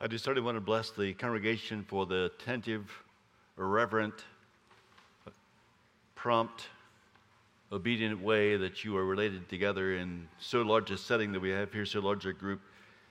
I just certainly want to bless the congregation for the attentive, irreverent, prompt, obedient way that you are related together in so large a setting that we have here, so large a group.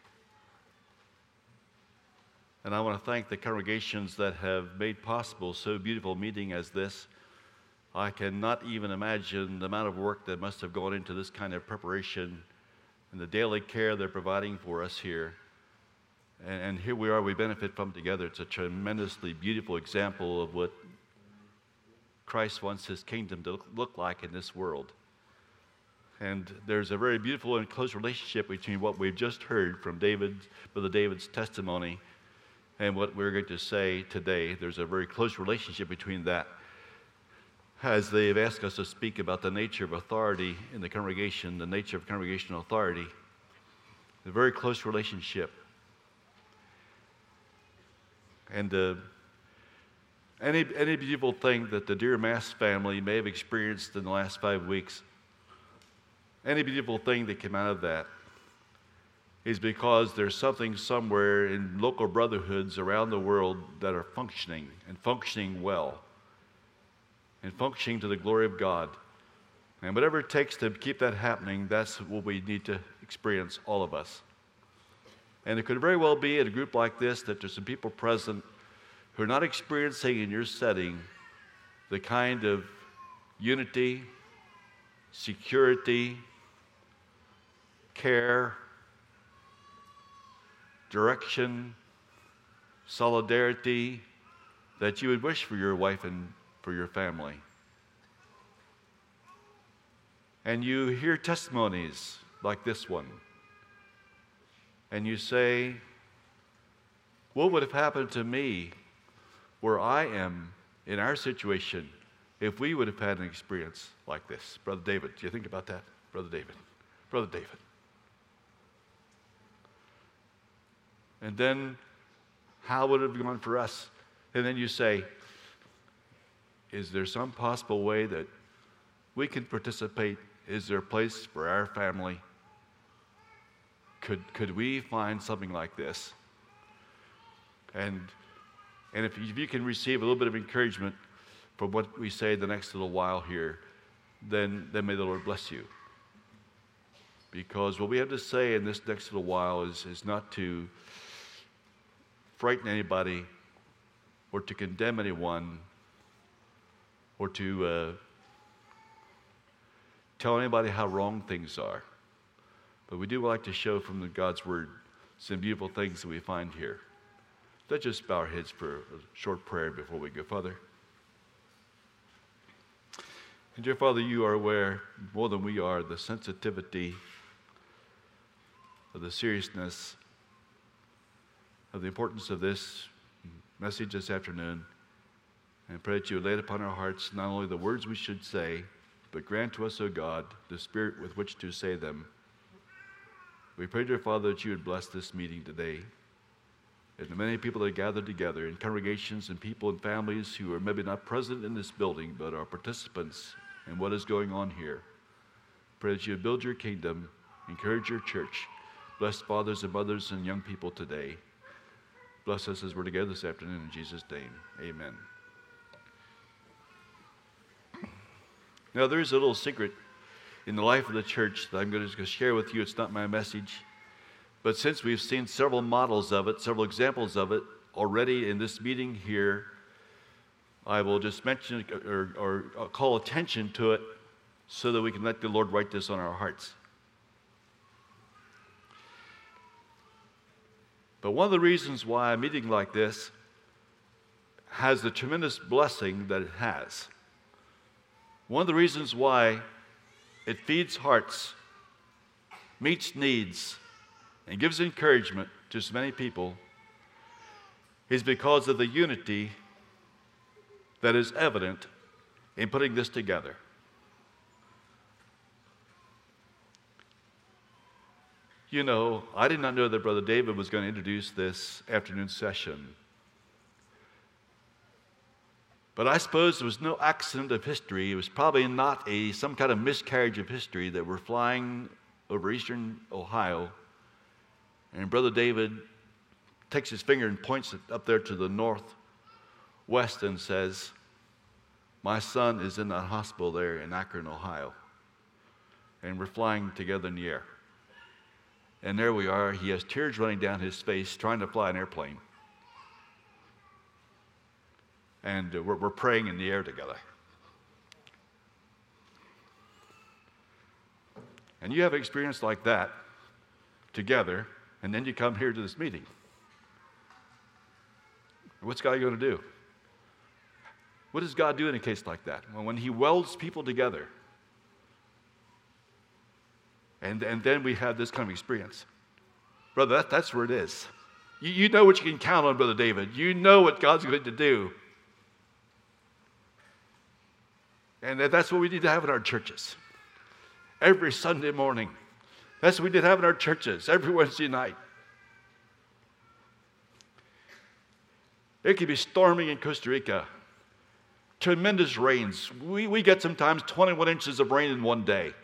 And I want to thank the congregations that have made possible so beautiful a meeting as this. I cannot even imagine the amount of work that must have gone into this kind of preparation and the daily care they're providing for us here. And here we are, we benefit from together. It's a tremendously beautiful example of what Christ wants his kingdom to look like in this world. And there's a very beautiful and close relationship between what we've just heard from Brother David's testimony and what we're going to say today. There's a very close relationship between that, as they've asked us to speak about the nature of authority in the congregation, the nature of congregational authority, a very close relationship. And any beautiful thing that the Deer Mass family may have experienced in the last 5 weeks, any beautiful thing that came out of that is because there's something somewhere in local brotherhoods around the world that are functioning and functioning well and functioning to the glory of God. And whatever it takes to keep that happening, that's what we need to experience, all of us. And it could very well be at a group like this that there's some people present who are not experiencing in your setting the kind of unity, security, care, direction, solidarity that you would wish for your wife and for your family. And you hear testimonies like this one, and you say, what would have happened to me where I am in our situation if we would have had an experience like this? Brother David, do you think about that? Brother David. Brother David. And then, how would it have gone for us? And then you say, is there some possible way that we can participate? Is there a place for our family? Could we find something like this? And if you can receive a little bit of encouragement from what we say the next little while here, then may the Lord bless you. Because what we have to say in this next little while is not to frighten anybody or to condemn anyone or to tell anybody how wrong things are. But we do like to show from God's Word some beautiful things that we find here. Let's just bow our heads for a short prayer before we go. Father, and dear Father, you are aware more than we are the sensitivity of the seriousness of the importance of this message this afternoon. And pray that you would lay it upon our hearts not only the words we should say, but grant to us, O God, the spirit with which to say them. We pray, dear Father, that you would bless this meeting today, and the many people that are gathered together in congregations and people and families who are maybe not present in this building, but are participants in what is going on here. Pray that you would build your kingdom, encourage your church, bless fathers and mothers and young people today. Bless us as we're together this afternoon in Jesus' name. Amen. Now, there is a little secret in the life of the church that I'm going to share with you. It's not my message. But since we've seen several models of it, several examples of it already in this meeting here, I will just mention or call attention to it so that we can let the Lord write this on our hearts. But one of the reasons why a meeting like this has the tremendous blessing that it has, one of the reasons why it feeds hearts, meets needs, and gives encouragement to so many people is because of the unity that is evident in putting this together. You know, I did not know that Brother David was going to introduce this afternoon session. But I suppose there was no accident of history. It was probably not some kind of miscarriage of history that we're flying over eastern Ohio, and Brother David takes his finger and points it up there to the northwest and says, my son is in that hospital there in Akron, Ohio. And we're flying together in the air. And there we are. He has tears running down his face trying to fly an airplane. And we're praying in the air together. And you have an experience like that together, and then you come here to this meeting. What's God going to do? What does God do in a case like that? Well, when he welds people together, and then we have this kind of experience. Brother, that's where it is. You know what you can count on, Brother David. You know what God's going to do. And that's what we need to have in our churches. Every Sunday morning. That's what we need to have in our churches. Every Wednesday night. It could be storming in Costa Rica. Tremendous rains. We get sometimes 21 inches of rain in one day.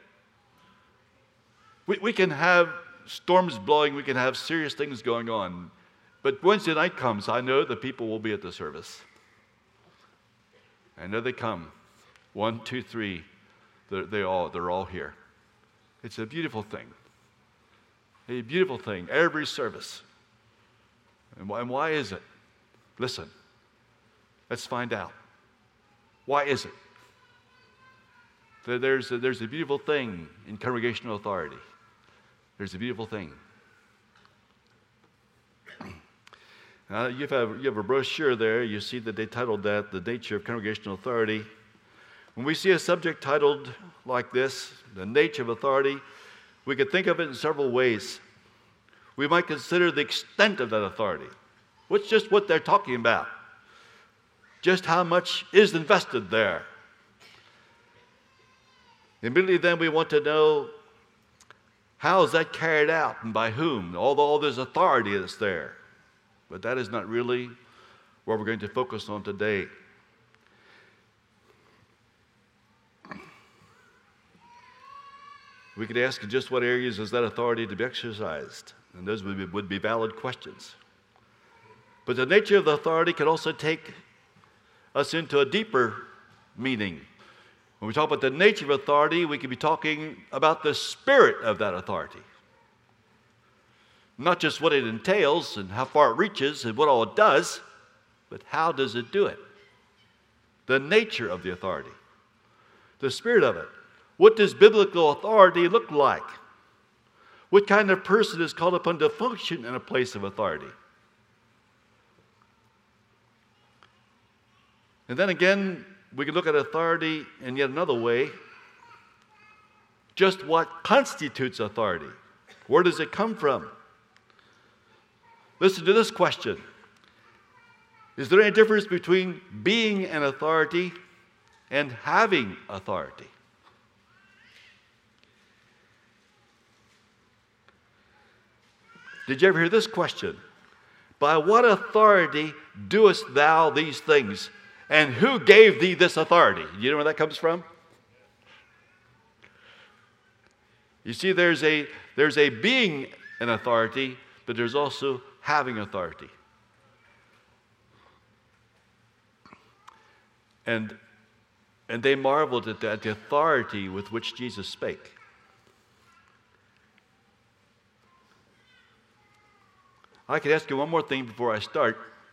We can have storms blowing. We can have serious things going on. But Wednesday night comes, I know the people will be at the service. I know they come. 1, 2, 3. They're all here. It's a beautiful thing. A beautiful thing. Every service. And why is it? Listen. Let's find out. Why is it? There's a beautiful thing in congregational authority. There's a beautiful thing. You have a brochure there. You see that they titled that, The Nature of Congregational Authority. When we see a subject titled like this, The Nature of Authority, we could think of it in several ways. We might consider the extent of that authority. What's just what they're talking about? Just how much is invested there? Immediately then we want to know, how is that carried out and by whom? Although there's authority that's there. But that is not really what we're going to focus on today. We could ask in just what areas is that authority to be exercised? And those would be valid questions. But the nature of the authority can also take us into a deeper meaning. When we talk about the nature of authority, we could be talking about the spirit of that authority. Not just what it entails and how far it reaches and what all it does, but how does it do it? The nature of the authority. The spirit of it. What does biblical authority look like? What kind of person is called upon to function in a place of authority? And then again, we can look at authority in yet another way. Just what constitutes authority? Where does it come from? Listen to this question. Is there any difference between being an authority and having authority? Did you ever hear this question? By what authority doest thou these things? And who gave thee this authority? You know where that comes from? You see, there's a being an authority, but there's also having authority. And they marveled at the authority with which Jesus spake. I could ask you one more thing before I start.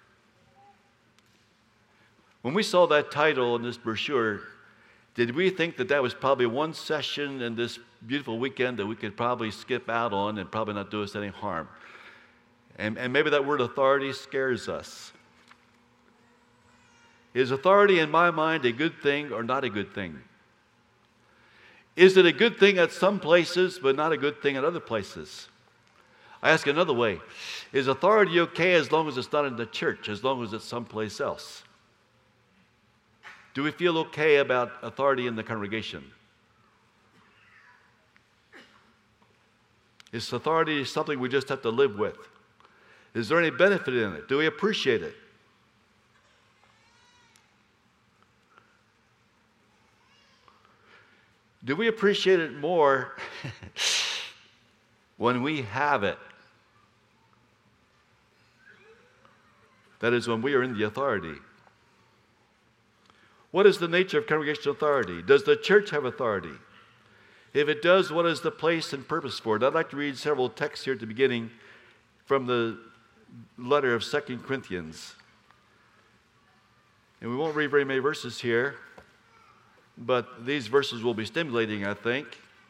When we saw that title in this brochure, did we think that was probably one session in this beautiful weekend that we could probably skip out on and probably not do us any harm? And maybe that word authority scares us. Is authority, in my mind, a good thing or not a good thing? Is it a good thing at some places but not a good thing at other places? I ask another way. Is authority okay as long as it's not in the church, as long as it's someplace else? Do we feel okay about authority in the congregation? Is authority something we just have to live with? Is there any benefit in it? Do we appreciate it? Do we appreciate it more when we have it? That is, when we are in the authority. What is the nature of congregational authority? Does the church have authority? If it does, what is the place and purpose for it? I'd like to read several texts here at the beginning from the letter of 2 Corinthians. And we won't read very many verses here, but these verses will be stimulating, I think,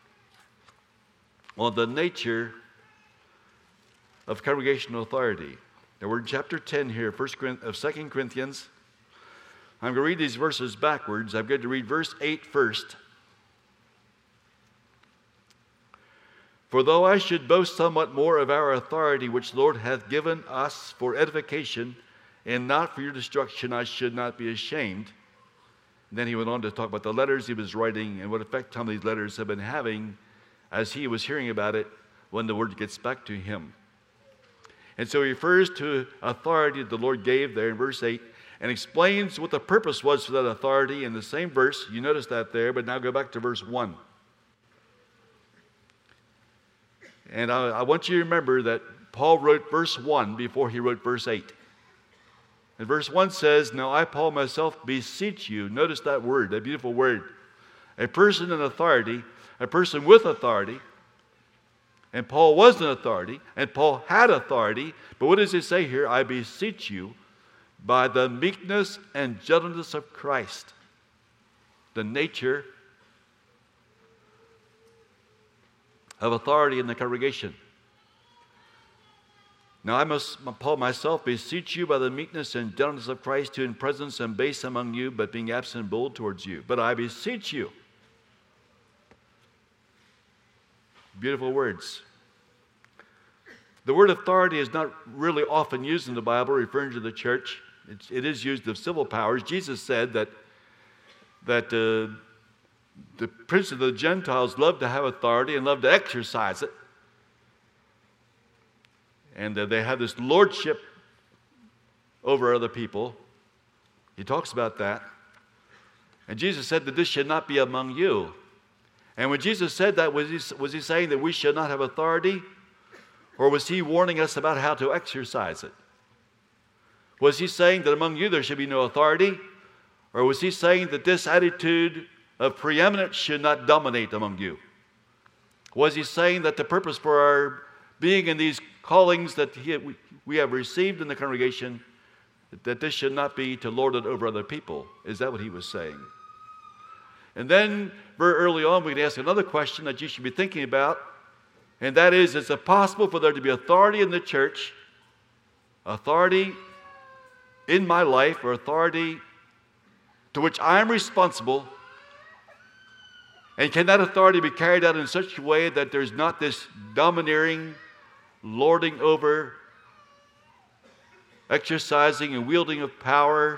on the nature of congregational authority. Now we're in chapter 10 here, of 2 Corinthians. I'm going to read these verses backwards. I'm going to read verse 8 first. For though I should boast somewhat more of our authority, which the Lord hath given us for edification, and not for your destruction, I should not be ashamed. And then he went on to talk about the letters he was writing and what effect some of these letters have been having as he was hearing about it when the word gets back to him. And so he refers to authority that the Lord gave there in verse 8 and explains what the purpose was for that authority in the same verse. You notice that there, but now go back to verse 1. And I want you to remember that Paul wrote verse 1 before he wrote verse 8. And verse 1 says, Now I, Paul, myself beseech you. Notice that word, that beautiful word. A person in authority, a person with authority. And Paul was an authority, and Paul had authority. But what does he say here? I beseech you by the meekness and gentleness of Christ. The nature of authority in the congregation. Now I must, Paul myself, beseech you by the meekness and gentleness of Christ, who in presence am base among you, but being absent bold towards you. But I beseech you. Beautiful words. The word authority is not really often used in the Bible, referring to the church. It is used of civil powers. Jesus said that the prince of the Gentiles loved to have authority and loved to exercise it. And they have this lordship over other people. He talks about that. And Jesus said that this should not be among you. And when Jesus said that, was he saying that we should not have authority? Or was he warning us about how to exercise it? Was he saying that among you there should be no authority? Or was he saying that this attitude of preeminence should not dominate among you? Was he saying that the purpose for our being in these callings that we have received in the congregation, that this should not be to lord it over other people? Is that what he was saying? And then, very early on, we can ask another question that you should be thinking about, and that is it possible for there to be authority in the church, authority in my life, or authority to which I am responsible, and can that authority be carried out in such a way that there's not this domineering, lording over, exercising and wielding of power,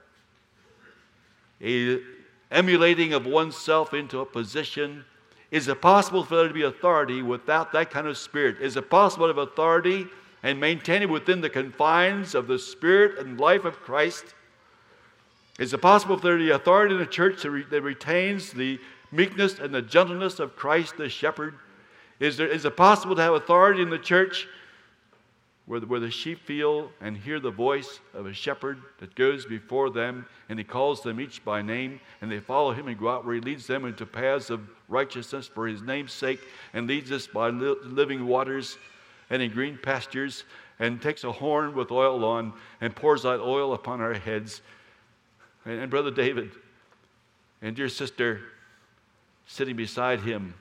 a emulating of oneself into a position? Is it possible for there to be authority without that kind of spirit? Is it possible to have authority and maintain it within the confines of the spirit and life of Christ? Is it possible for there to be authority in the church that retains the meekness and the gentleness of Christ the shepherd? Is it possible to have authority in the church where the sheep feel and hear the voice of a shepherd that goes before them, and he calls them each by name, and they follow him and go out where he leads them into paths of righteousness for his name's sake, and leads us by living waters and in green pastures, and takes a horn with oil on and pours out oil upon our heads? And Brother David and dear sister sitting beside him,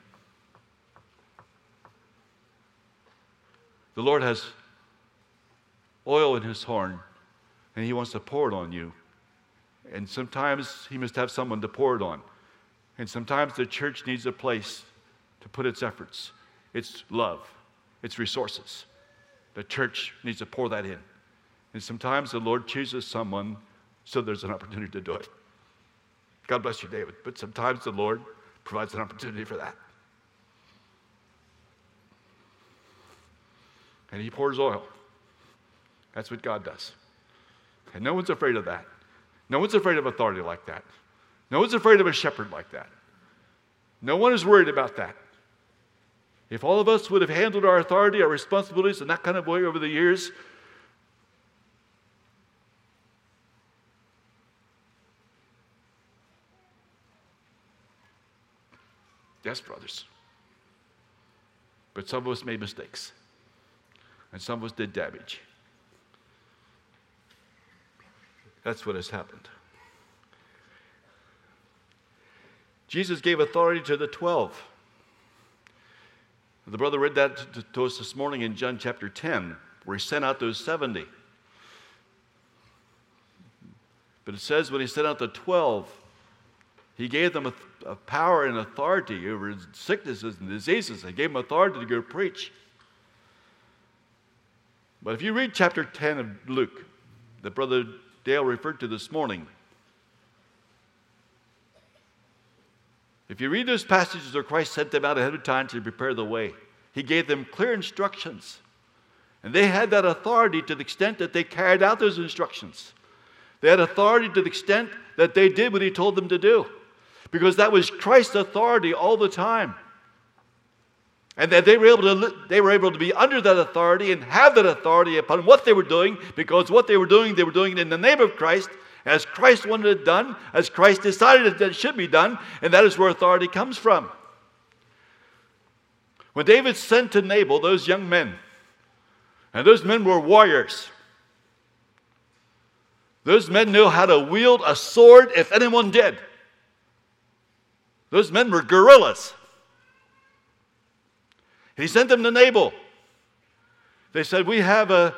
the Lord has oil in his horn, and he wants to pour it on you. And sometimes he must have someone to pour it on. And sometimes the church needs a place to put its efforts, its love, its resources. The church needs to pour that in. And sometimes the Lord chooses someone so there's an opportunity to do it. God bless you, David. But sometimes the Lord provides an opportunity for that. And he pours oil. That's what God does. And no one's afraid of that. No one's afraid of authority like that. No one's afraid of a shepherd like that. No one is worried about that. If all of us would have handled our authority, our responsibilities in that kind of way over the years, Yes, brothers. But some of us made mistakes. And some of us did damage. That's what has happened. Jesus gave authority to the 12. The brother read that to us this morning in John chapter 10, where he sent out those 70. But it says when he sent out the 12, he gave them a power and authority over sicknesses and diseases. He gave them authority to go preach. But if you read chapter 10 of Luke, that Brother Dale referred to this morning, if you read those passages where Christ sent them out ahead of time to prepare the way, he gave them clear instructions. And they had that authority to the extent that they carried out those instructions. They had authority to the extent that they did what he told them to do. Because that was Christ's authority all the time. And that they were able to be under that authority and have that authority upon what they were doing, because what they were doing it in the name of Christ, as Christ wanted it done, as Christ decided that it should be done, and that is where authority comes from. When David sent to Nabal those young men, and those men were warriors, those men knew how to wield a sword if anyone did. Those men were guerrillas. He sent them to Nabal. They said, we have a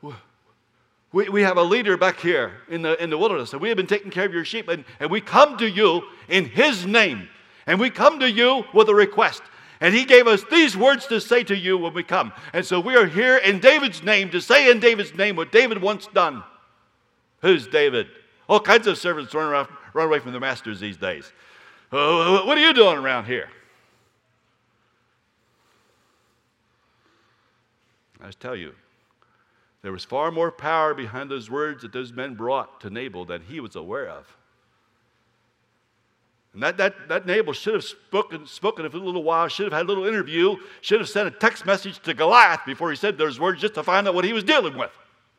leader back here in the wilderness, and we have been taking care of your sheep, and we come to you in his name, and we come to you with a request. And he gave us these words to say to you when we come. And so we are here in David's name to say in David's name what David wants done. Who's David? All kinds of servants run away from their masters these days. What are you doing around here? I just tell you, there was far more power behind those words that those men brought to Nabal than he was aware of. And that Nabal should have spoken for a little while, should have had a little interview, should have sent a text message to Goliath before he said those words just to find out what he was dealing with.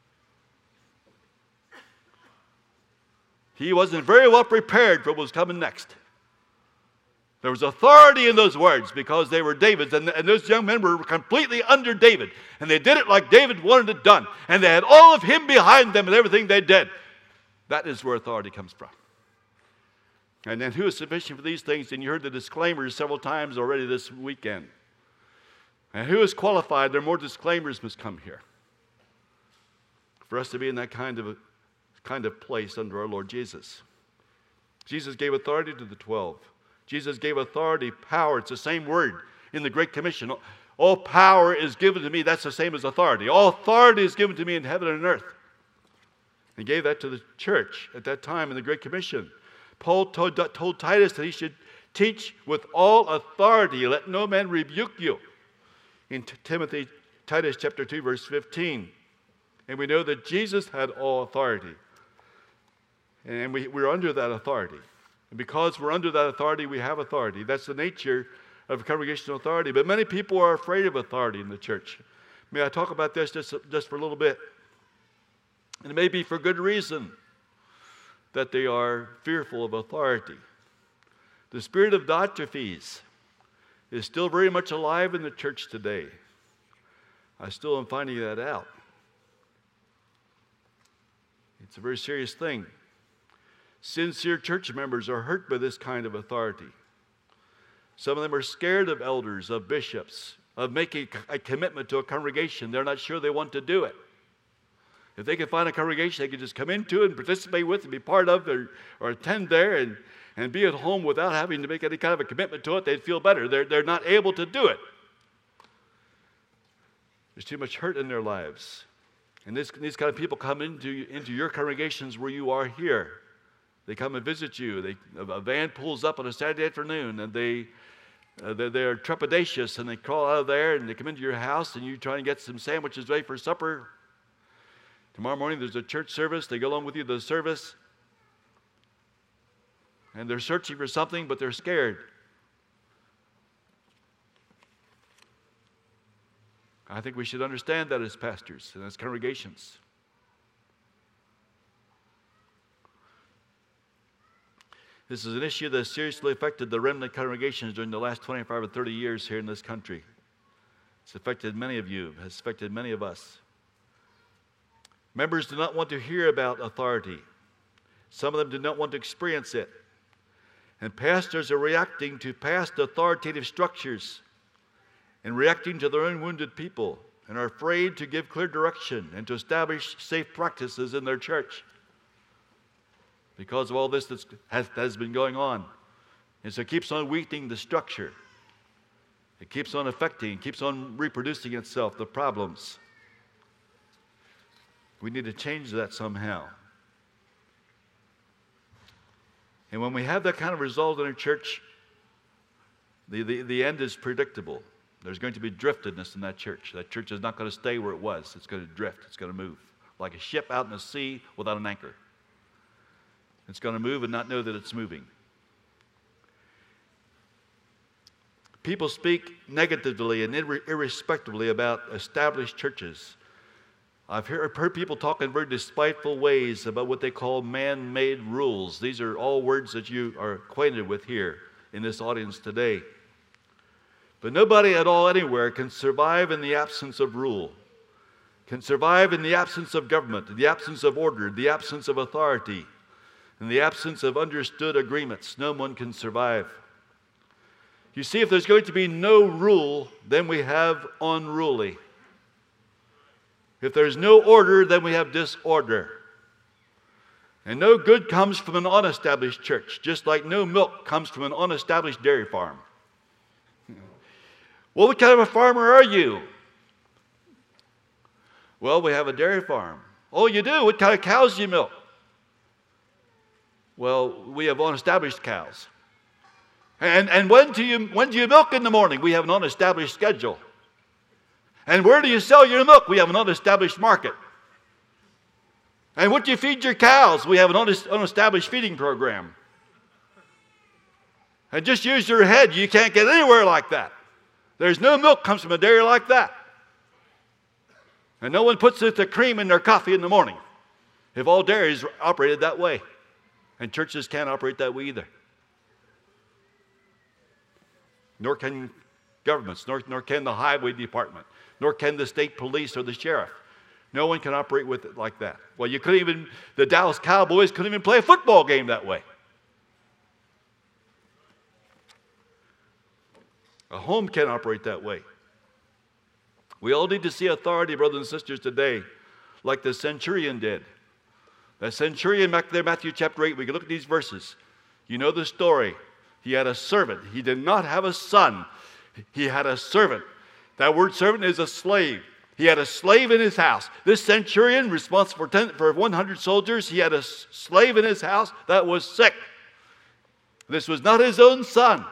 He wasn't very well prepared for what was coming next. There was authority in those words because they were David's, and those young men were completely under David. And they did it like David wanted it done. And they had all of him behind them in everything they did. That is where authority comes from. And then who is sufficient for these things? And you heard the disclaimers several times already this weekend. And who is qualified? There are more disclaimers must come here for us to be in that kind of place under our Lord Jesus. Jesus gave authority to the 12. Jesus gave authority, power. It's the same word in the Great Commission. All power is given to me. That's the same as authority. All authority is given to me in heaven and earth. He gave that to the church at that time in the Great Commission. Paul told Titus that he should teach with all authority. Let no man rebuke you. In Titus chapter 2, verse 15. And we know that Jesus had all authority. And we're under that authority. And because we're under that authority, we have authority. That's the nature of congregational authority. But many people are afraid of authority in the church. May I talk about this just for a little bit? And it may be for good reason that they are fearful of authority. The spirit of Diotrephes is still very much alive in the church today. I still am finding that out. It's a very serious thing. Sincere church members are hurt by this kind of authority. Some of them are scared of elders, of bishops, of making a commitment to a congregation. They're not sure they want to do it. If they can find a congregation they can just come into and participate with and be part of or attend there and be at home without having to make any kind of a commitment to it, they'd feel better. They're not able to do it. There's too much hurt in their lives. And these kind of people come into your congregations where you are here. They come and visit you. A van pulls up on a Saturday afternoon, and they're trepidatious, and they crawl out of there, and they come into your house, and you try and get some sandwiches ready for supper. Tomorrow morning there's a church service. They go along with you to the service, and they're searching for something, but they're scared. I think we should understand that as pastors and as This is an issue that seriously affected the remnant congregations during the last 25 or 30 years here in this country. It's affected many of you, has affected many of us. Members do not want to hear about authority. Some of them do not want to experience it. And pastors are reacting to past authoritative structures and reacting to their own wounded people and are afraid to give clear direction and to establish safe practices in their church because of all this that has been going on. And so it keeps on weakening the structure. It keeps on affecting, keeps on reproducing itself, the problems. We need to change that somehow. And when we have that kind of result in a church, the end is predictable. There's going to be driftedness in that church. That church is not going to stay where it was. It's going to drift. It's going to move. Like a ship out in the sea without an anchor. It's going to move and not know that it's moving. People speak negatively and irrespectively about established churches. I've heard people talk in very despiteful ways about what they call man-made rules. These are all words that you are acquainted with here in this audience today. But nobody at all anywhere can survive in the absence of rule, can survive in the absence of government, the absence of order, the absence of authority, in the absence of understood agreements. No one can survive. You see, if there's going to be no rule, then we have unruly. If there's no order, then we have disorder. And no good comes from an unestablished church, just like no milk comes from an unestablished dairy farm. Well, what kind of a farmer are you? Well, we have a dairy farm. Oh, you do? What kind of cows do you milk? Well, we have unestablished cows. And when do you milk in the morning? We have an unestablished schedule. And where do you sell your milk? We have an unestablished market. And what do you feed your cows? We have an unestablished feeding program. And just use your head. You can't get anywhere like that. There's no milk comes from a dairy like that. And no one puts the cream in their coffee in the morning. If all dairies operated that way. And churches can't operate that way either. Nor can governments, nor can the highway department, nor can the state police or the sheriff. No one can operate with it like that. Well, the Dallas Cowboys couldn't even play a football game that way. A home can't operate that way. We all need to see authority, brothers and sisters, today, like the centurion did. The centurion back there, Matthew chapter 8, we can look at these verses. You know the story. He had a servant. He did not have a son. He had a servant. That word servant is a slave. He had a slave in his house. This centurion, responsible for 100 soldiers, he had a slave in his house that was sick. This was not his own son.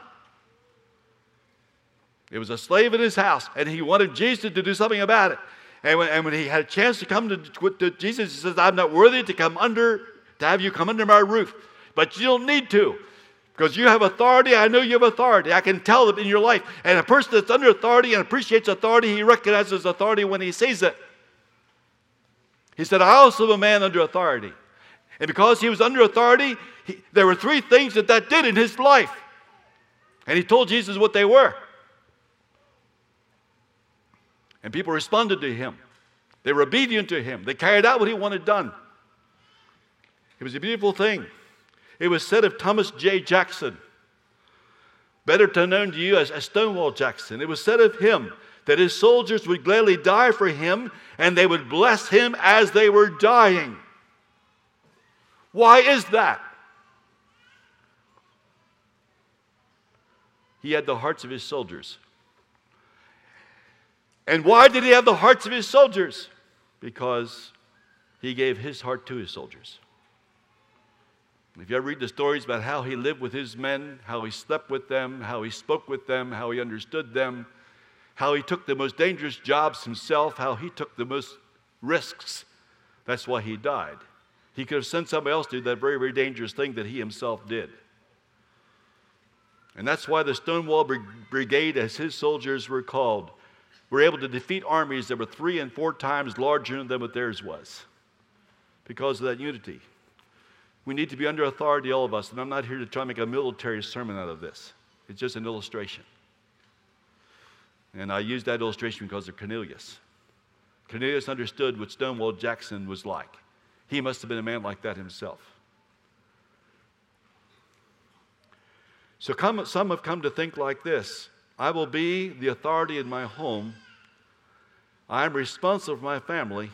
It was a slave in his house, and he wanted Jesus to do something about it. And when he had a chance to come to Jesus, he says, I'm not worthy to have you come under my roof. But you don't need to. Because you have authority, I know you have authority. I can tell it in your life. And a person that's under authority and appreciates authority, he recognizes authority when he sees it. He said, I also am a man under authority. And because he was under authority, there were three things that did in his life. And he told Jesus what they were. And people responded to him. They were obedient to him. They carried out what he wanted done. It was a beautiful thing. It was said of Thomas J. Jackson, better known to you as Stonewall Jackson. It was said of him that his soldiers would gladly die for him and they would bless him as they were dying. Why is that? He had the hearts of his soldiers. And why did he have the hearts of his soldiers? Because he gave his heart to his soldiers. If you ever read the stories about how he lived with his men, how he slept with them, how he spoke with them, how he understood them, how he took the most dangerous jobs himself, how he took the most risks, that's why he died. He could have sent somebody else to do that very, very dangerous thing that he himself did. And that's why the Stonewall Brigade, as his soldiers were called, were able to defeat armies that were 3 and 4 times larger than what theirs was because of that unity. We need to be under authority, all of us. And I'm not here to try to make a military sermon out of this. It's just an illustration. And I use that illustration because of Cornelius. Cornelius understood what Stonewall Jackson was like. He must have been a man like that himself. So some have come to think like this. I will be the authority in my home. I am responsible for my family.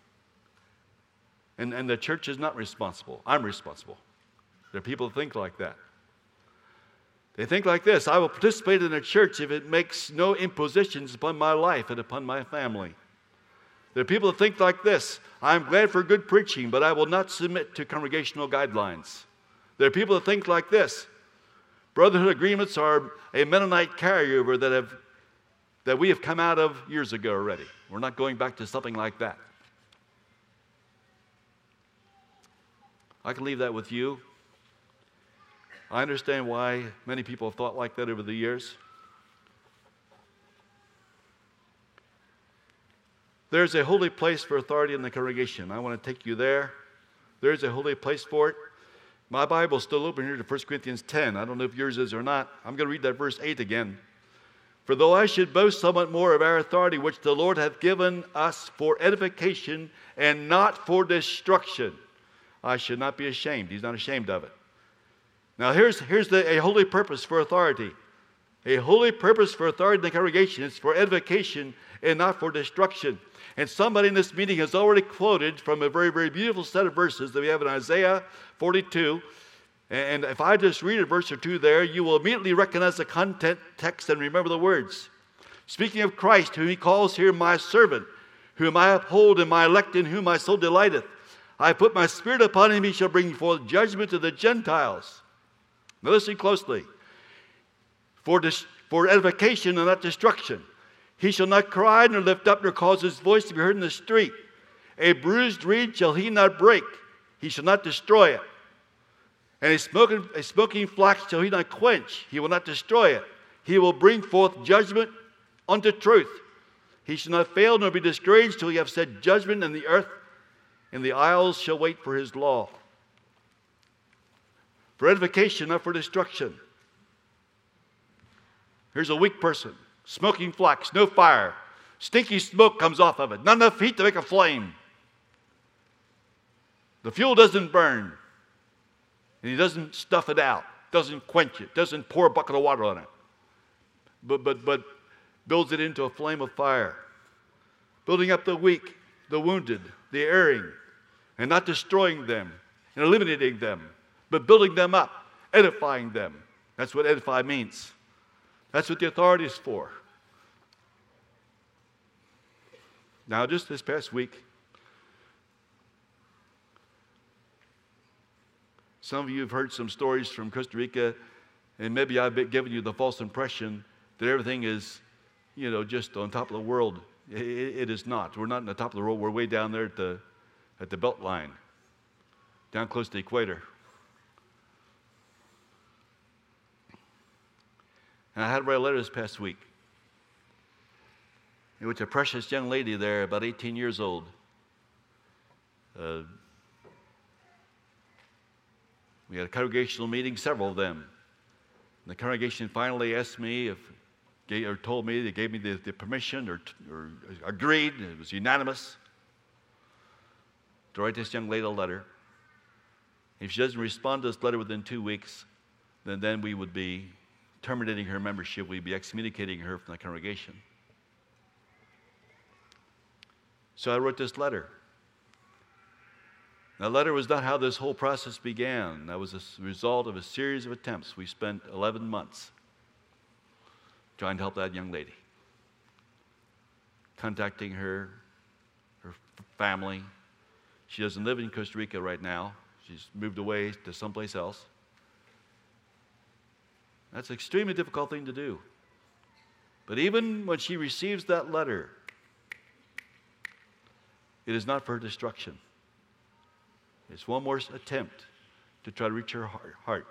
And the church is not responsible. I'm responsible. There are people who think like that. They think like this. I will participate in a church if it makes no impositions upon my life and upon my family. There are people who think like this. I'm glad for good preaching, but I will not submit to congregational guidelines. There are people who think like this. Brotherhood agreements are a Mennonite carryover that we have come out of years ago already. We're not going back to something like that. I can leave that with you. I understand why many people have thought like that over the years. There's a holy place for authority in the congregation. I want to take you there. There's a holy place for it. My Bible's still open here to 1 Corinthians 10. I don't know if yours is or not. I'm going to read that verse 8 again. For though I should boast somewhat more of our authority, which the Lord hath given us for edification and not for destruction, I should not be ashamed. He's not ashamed of it. Now here's a holy purpose for authority. A holy purpose for authority in the congregation is for edification and not for destruction. And somebody in this meeting has already quoted from a very, very beautiful set of verses that we have in Isaiah 42. And if I just read a verse or two there, you will immediately recognize the content, text, and remember the words. Speaking of Christ, whom he calls here my servant, whom I uphold, and my elect, in whom my soul delighteth. I put my spirit upon him, he shall bring forth judgment to the Gentiles. Now listen closely. For edification and not destruction. He shall not cry nor lift up nor cause his voice to be heard in the street. A bruised reed shall he not break. He shall not destroy it. And a smoking flax shall he not quench. He will not destroy it. He will bring forth judgment unto truth. He shall not fail nor be discouraged till he have said judgment in the earth, and the isles shall wait for his law. For edification, not for destruction. Here's a weak person. Smoking flax, no fire. Stinky smoke comes off of it. Not enough heat to make a flame. The fuel doesn't burn. And he doesn't stuff it out. Doesn't quench it. Doesn't pour a bucket of water on it. But builds it into a flame of fire. Building up the weak, the wounded, the erring. And not destroying them and eliminating them. But building them up. Edifying them. That's what edify means. That's what the authority is for. Now, just this past week, some of you have heard some stories from Costa Rica, and maybe I've given you the false impression that everything is, just on top of the world. It is not. We're not on the top of the world. We're way down there at the belt line, down close to the equator. And I had to write a letter this past week in which a precious young lady there, about 18 years old, we had a congregational meeting, several of them. And the congregation finally asked me or told me, they gave me the permission or agreed, it was unanimous, to write this young lady a letter. If she doesn't respond to this letter within 2 weeks, then we would be terminating her membership. We'd be excommunicating her from the congregation. So I wrote this letter. That letter was not how this whole process began. That was a result of a series of attempts. We spent 11 months trying to help that young lady. Contacting her family. She doesn't live in Costa Rica right now. She's moved away to someplace else. That's an extremely difficult thing to do. But even when she receives that letter, it is not for her destruction. It's one more attempt to try to reach her heart.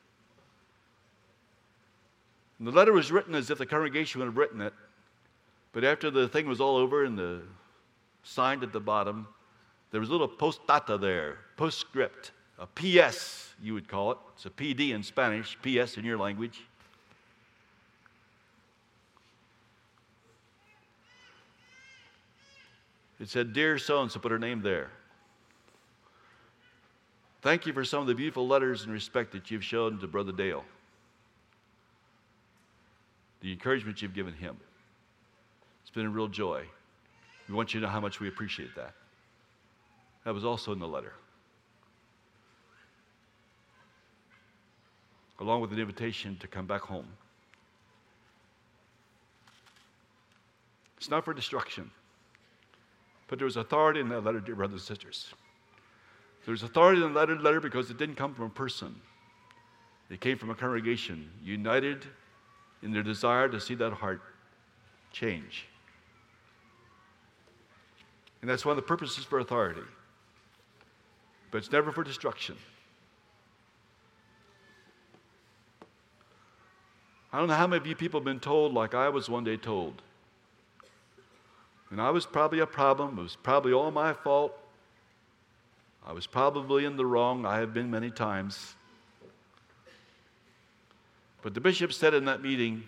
And the letter was written as if the congregation would have written it, but after the thing was all over and signed at the bottom, there was a little postdata there, postscript. a PS, you would call it. It's a PD in Spanish, PS in your language. It said, "Dear so-and-so," put her name there. "Thank you for some of the beautiful letters and respect that you've shown to Brother Dale. The encouragement you've given him. It's been a real joy. We want you to know how much we appreciate that." That was also in the letter. Along with an invitation to come back home. It's not for destruction. But there was authority in that letter, dear brothers and sisters. There was authority in that letter because it didn't come from a person. It came from a congregation united in their desire to see that heart change. And that's one of the purposes for authority. But it's never for destruction. I don't know how many of you people have been told like I was one day told. And I was probably a problem. It was probably all my fault. I was probably in the wrong. I have been many times. But the bishop said in that meeting,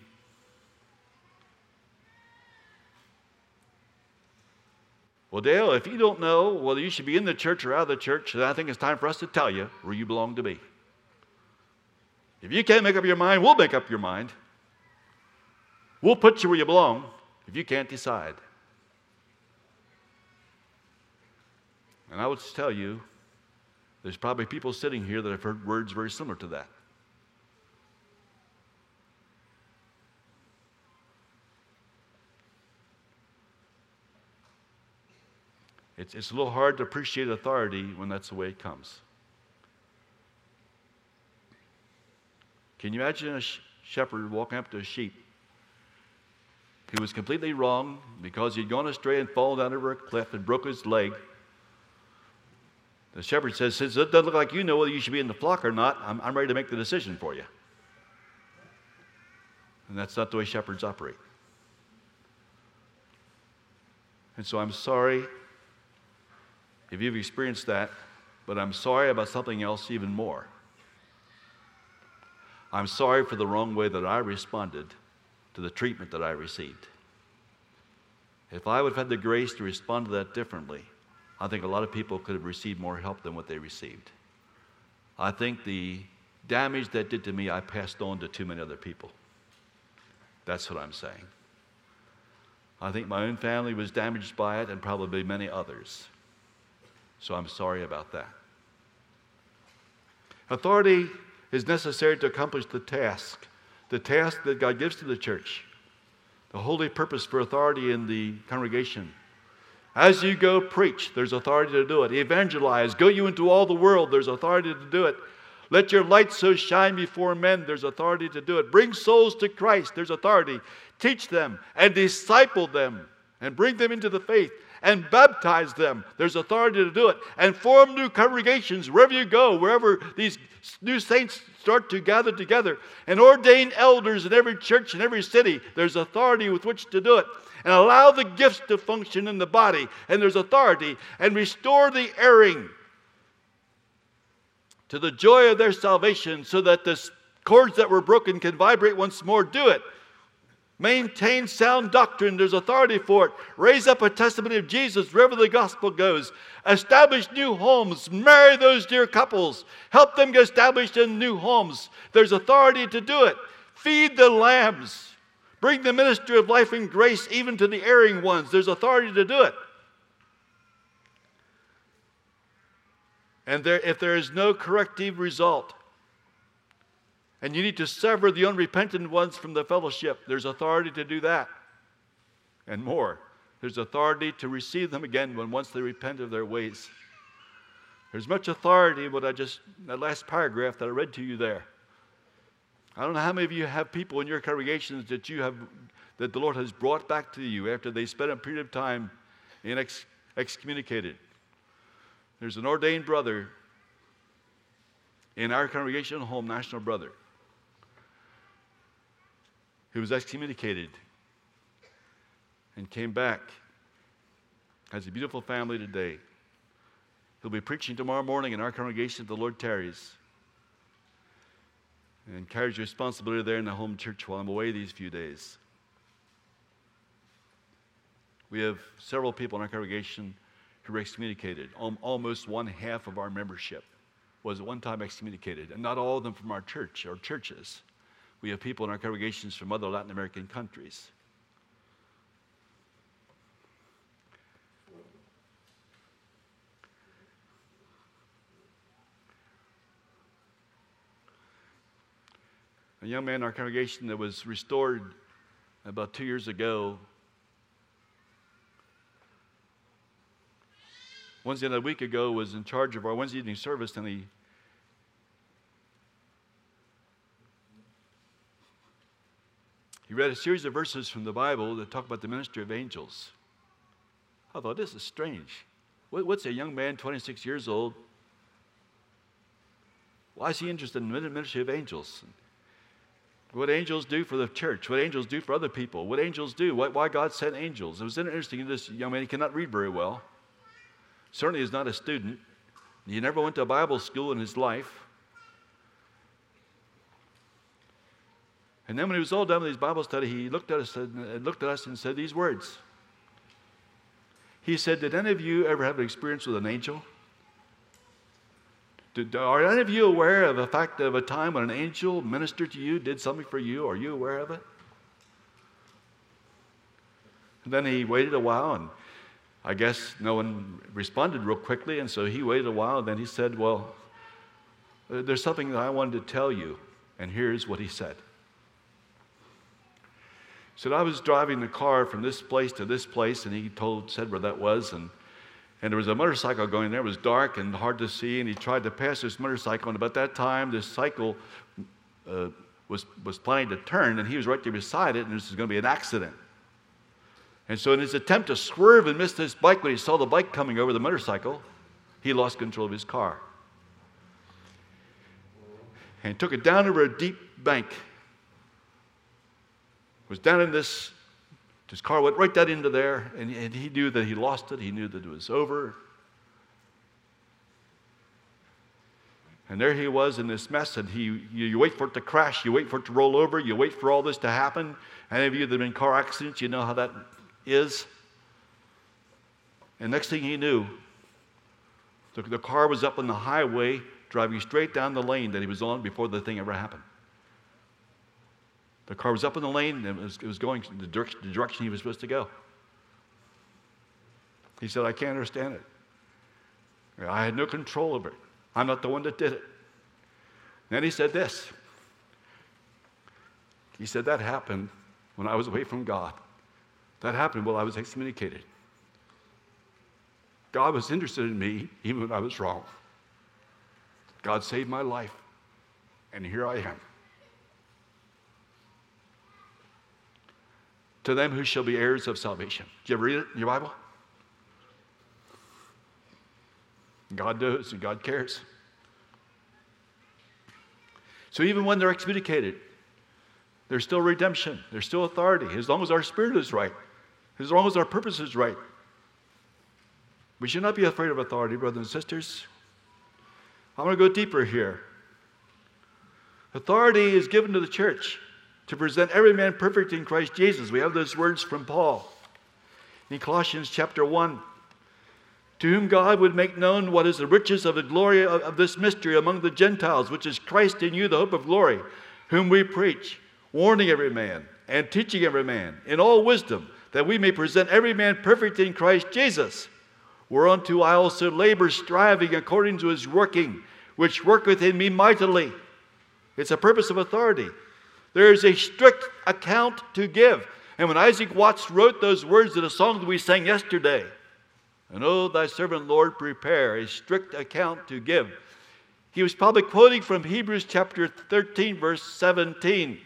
"Well, Dale, if you don't know whether you should be in the church or out of the church, then I think it's time for us to tell you where you belong to be. If you can't make up your mind, we'll make up your mind. We'll put you where you belong if you can't decide." And I would tell you, there's probably people sitting here that have heard words very similar to that. It's a little hard to appreciate authority when that's the way it comes. Can you imagine a shepherd walking up to a sheep who was completely wrong because he'd gone astray and fallen down over a cliff and broke his leg? The shepherd says, "Since it doesn't look like you know whether you should be in the flock or not, I'm ready to make the decision for you." And that's not the way shepherds operate. And so I'm sorry if you've experienced that, but I'm sorry about something else even more. I'm sorry for the wrong way that I responded to the treatment that I received. If I would have had the grace to respond to that differently, I think a lot of people could have received more help than what they received. I think the damage that did to me, I passed on to too many other people. That's what I'm saying. I think my own family was damaged by it and probably many others. So I'm sorry about that. Authority is necessary to accomplish the task that God gives to the church. The holy purpose for authority in the congregation. As you go preach, there's authority to do it. Evangelize, go you into all the world, there's authority to do it. Let your light so shine before men, there's authority to do it. Bring souls to Christ, there's authority. Teach them and disciple them and bring them into the faith and baptize them, there's authority to do it. And form new congregations wherever you go, wherever these new saints start to gather together. And ordain elders in every church in every city, there's authority with which to do it. And allow the gifts to function in the body, and there's authority. And restore the erring to the joy of their salvation so that the cords that were broken can vibrate once more. Do it. Maintain sound doctrine. There's authority for it. Raise up a testimony of Jesus wherever the gospel goes. Establish new homes. Marry those dear couples. Help them get established in new homes. There's authority to do it. Feed the lambs. Bring the ministry of life and grace even to the erring ones. There's authority to do it. And if there is no corrective result, and you need to sever the unrepentant ones from the fellowship, there's authority to do that. And more. There's authority to receive them again once they repent of their ways. There's much authority in that last paragraph that I read to you there. I don't know how many of you have people in your congregations that the Lord has brought back to you after they spent a period of time in excommunicated. There's an ordained brother in our congregation home, National Brother, who was excommunicated and came back, has a beautiful family today, He'll be preaching tomorrow morning in our congregation if the Lord tarries, and carries responsibility there in the home church while I'm away these few days. We have several people in our congregation who were excommunicated. Almost one half of our membership was at one time excommunicated, and not all of them from our church or churches. We have people in our congregations from other Latin American countries. A young man in our congregation that was restored about 2 years ago, Wednesday night a week ago, was in charge of our Wednesday evening service, and he read a series of verses from the Bible that talk about the ministry of angels. I thought, this is strange. What's a young man, 26 years old, why is he interested in the ministry of angels? What angels do for the church, what angels do for other people, what angels do, why God sent angels. It was interesting, this young man, he cannot read very well. Certainly is not a student. He never went to a Bible school in his life. And then when he was all done with his Bible study, he looked at us and said these words. He said, did any of you ever have an experience with an angel? Are any of you aware of the fact of a time when an angel ministered to you, did something for you? Are you aware of it? And then he waited a while, and I guess no one responded real quickly, and so he waited a while, and then he said, well, there's something that I wanted to tell you, and here's what he said. He said, I was driving the car from this place to this place, and he said where that was, and there was a motorcycle going there. It was dark and hard to see, and he tried to pass this motorcycle, and about that time, this cycle was planning to turn, and he was right there beside it, and this was going to be an accident. And so in his attempt to swerve and miss this bike, when he saw the bike coming over the motorcycle, he lost control of his car. And took it down over a deep bank. Was down in this, his car went right down into there, and he knew that he lost it. He knew that it was over. And there he was in this mess, and you wait for it to crash, you wait for it to roll over, you wait for all this to happen. Any of you that have been in car accidents, you know how that is. And next thing he knew, the car was up on the highway, driving straight down the lane that he was on before the thing ever happened. The car was up in the lane, and it was going the direction he was supposed to go. He said, I can't understand it. I had no control over it. I'm not the one that did it. Then he said this. He said, that happened when I was away from God. That happened while I was excommunicated. God was interested in me even when I was wrong. God saved my life, and here I am. To them who shall be heirs of salvation. Did you ever read it in your Bible? God knows and God cares. So even when they're excommunicated, there's still redemption. There's still authority. As long as our spirit is right. As long as our purpose is right. We should not be afraid of authority, brothers and sisters. I'm going to go deeper here. Authority is given to the church to present every man perfect in Christ Jesus. We have those words from Paul in Colossians chapter 1. To whom God would make known what is the riches of the glory of this mystery among the Gentiles, which is Christ in you, the hope of glory, whom we preach, warning every man and teaching every man in all wisdom, that we may present every man perfect in Christ Jesus. Whereunto I also labor, striving according to his working, which worketh in me mightily. It's a purpose of authority. There is a strict account to give. And when Isaac Watts wrote those words in a song that we sang yesterday, and oh, thy servant, Lord, prepare a strict account to give, he was probably quoting from Hebrews chapter 13, verse 17.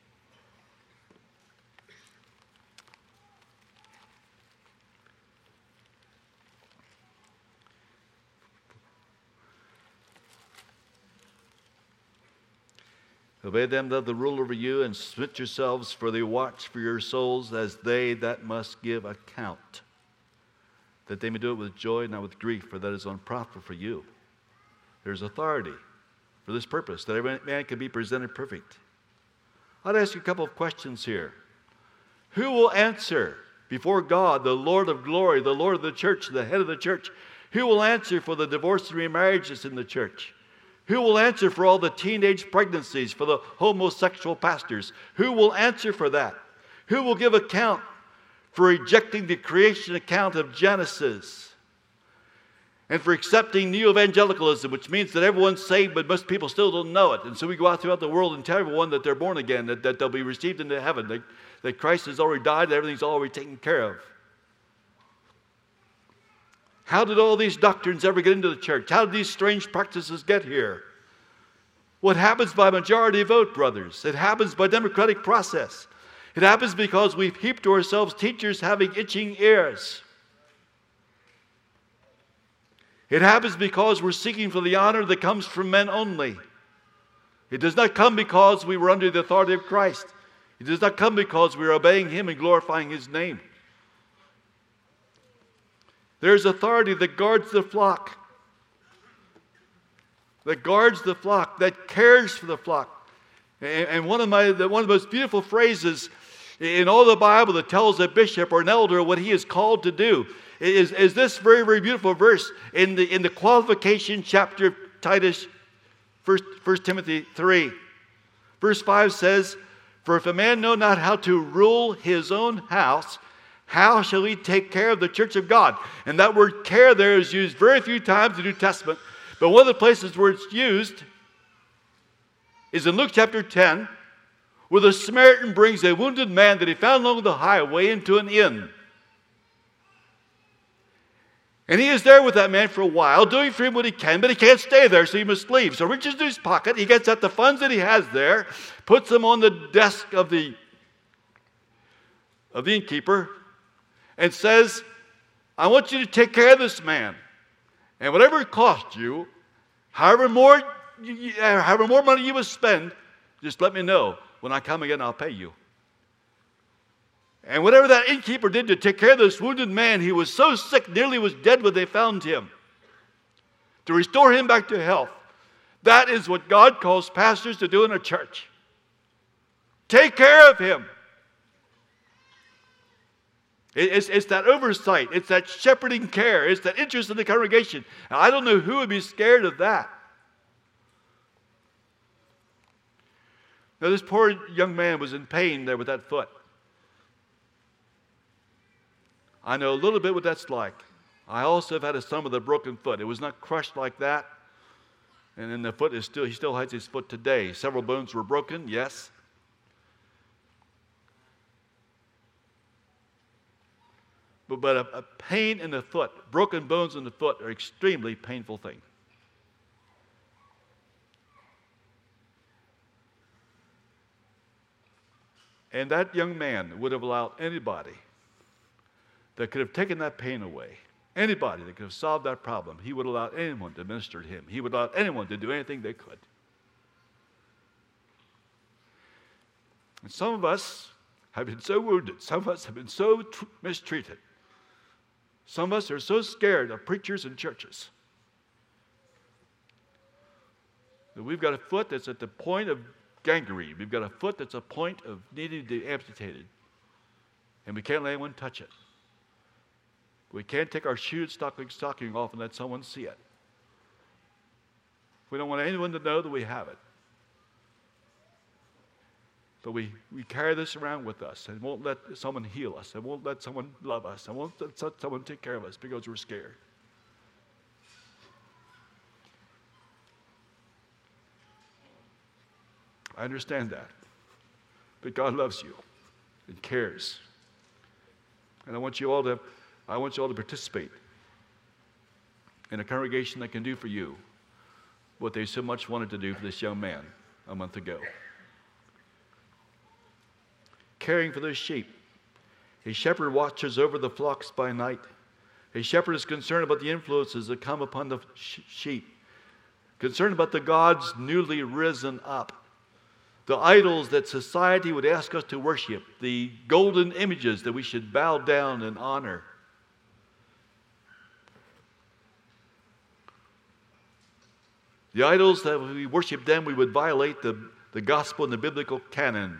Obey them that have the rule over you, and submit yourselves, for they watch for your souls as they that must give account, that they may do it with joy, not with grief, for that is unprofitable for you. There's authority for this purpose, that every man can be presented perfect. I'd ask you a couple of questions here. Who will answer before God, the Lord of glory, the Lord of the church, the head of the church? Who will answer for the divorce and remarriages in the church? Who will answer for all the teenage pregnancies, for the homosexual pastors? Who will answer for that? Who will give account for rejecting the creation account of Genesis? And for accepting neo-evangelicalism, which means that everyone's saved, but most people still don't know it. And so we go out throughout the world and tell everyone that they're born again, that they'll be received into heaven, that Christ has already died, that everything's already taken care of. How did all these doctrines ever get into the church? How did these strange practices get here? What happens by majority vote, brothers? It happens by democratic process. It happens because we've heaped to ourselves teachers having itching ears. It happens because we're seeking for the honor that comes from men only. It does not come because we were under the authority of Christ. It does not come because we are obeying Him and glorifying His name. There's authority that guards the flock, that cares for the flock. And one of the most beautiful phrases in all the Bible that tells a bishop or an elder what he is called to do is this very, very beautiful verse in the qualification chapter of Titus, 1 Timothy 3. Verse 5 says, "For if a man know not how to rule his own house, how shall he take care of the church of God?" And that word care there is used very few times in the New Testament. But one of the places where it's used is in Luke chapter 10, where the Samaritan brings a wounded man that he found along the highway into an inn. And he is there with that man for a while, doing for him what he can, but he can't stay there, so he must leave. So he reaches into his pocket, he gets out the funds that he has there, puts them on the desk of the innkeeper, and says, "I want you to take care of this man. And whatever it costs you, however more money you must spend, just let me know. When I come again, I'll pay you." And whatever that innkeeper did to take care of this wounded man, he was so sick, nearly was dead when they found him, to restore him back to health. That is what God calls pastors to do in a church. Take care of him. It's that oversight. It's that shepherding care. It's that interest in the congregation. And I don't know who would be scared of that. Now, this poor young man was in pain there with that foot. I know a little bit what that's like. I also have had a son with a broken foot. It was not crushed like that. And then the foot is he still has his foot today. Several bones were broken, yes. But a pain in the foot, broken bones in the foot, are an extremely painful thing. And that young man would have allowed anybody that could have taken that pain away, anybody that could have solved that problem, he would allow anyone to minister to him. He would allow anyone to do anything they could. And some of us have been so wounded. Some of us have been so mistreated. Some of us are so scared of preachers and churches that we've got a foot that's at the point of gangrene. We've got a foot that's a point of needing to be amputated. And we can't let anyone touch it. We can't take our shoe stocking off and let someone see it. We don't want anyone to know that we have it. But we carry this around with us and won't let someone heal us and won't let someone love us and won't let someone take care of us because we're scared. I understand that. But God loves you and cares. And I want you all to participate in a congregation that can do for you what they so much wanted to do for this young man a month ago. Caring for those sheep. A shepherd watches over the flocks by night. A shepherd is concerned about the influences that come upon the sheep. Concerned about the gods newly risen up. The idols that society would ask us to worship. The golden images that we should bow down and honor. The idols that we worship them, we would violate the gospel and the biblical canon.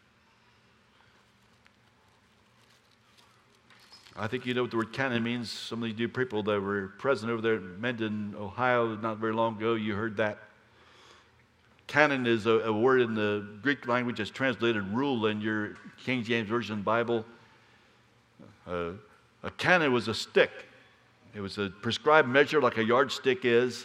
I think you know what the word canon means. Some of you people that were present over there in Mendon, Ohio, not very long ago, you heard that. Canon is a word in the Greek language that's translated rule in your King James Version Bible. A canon was a stick. It was a prescribed measure like a yardstick is.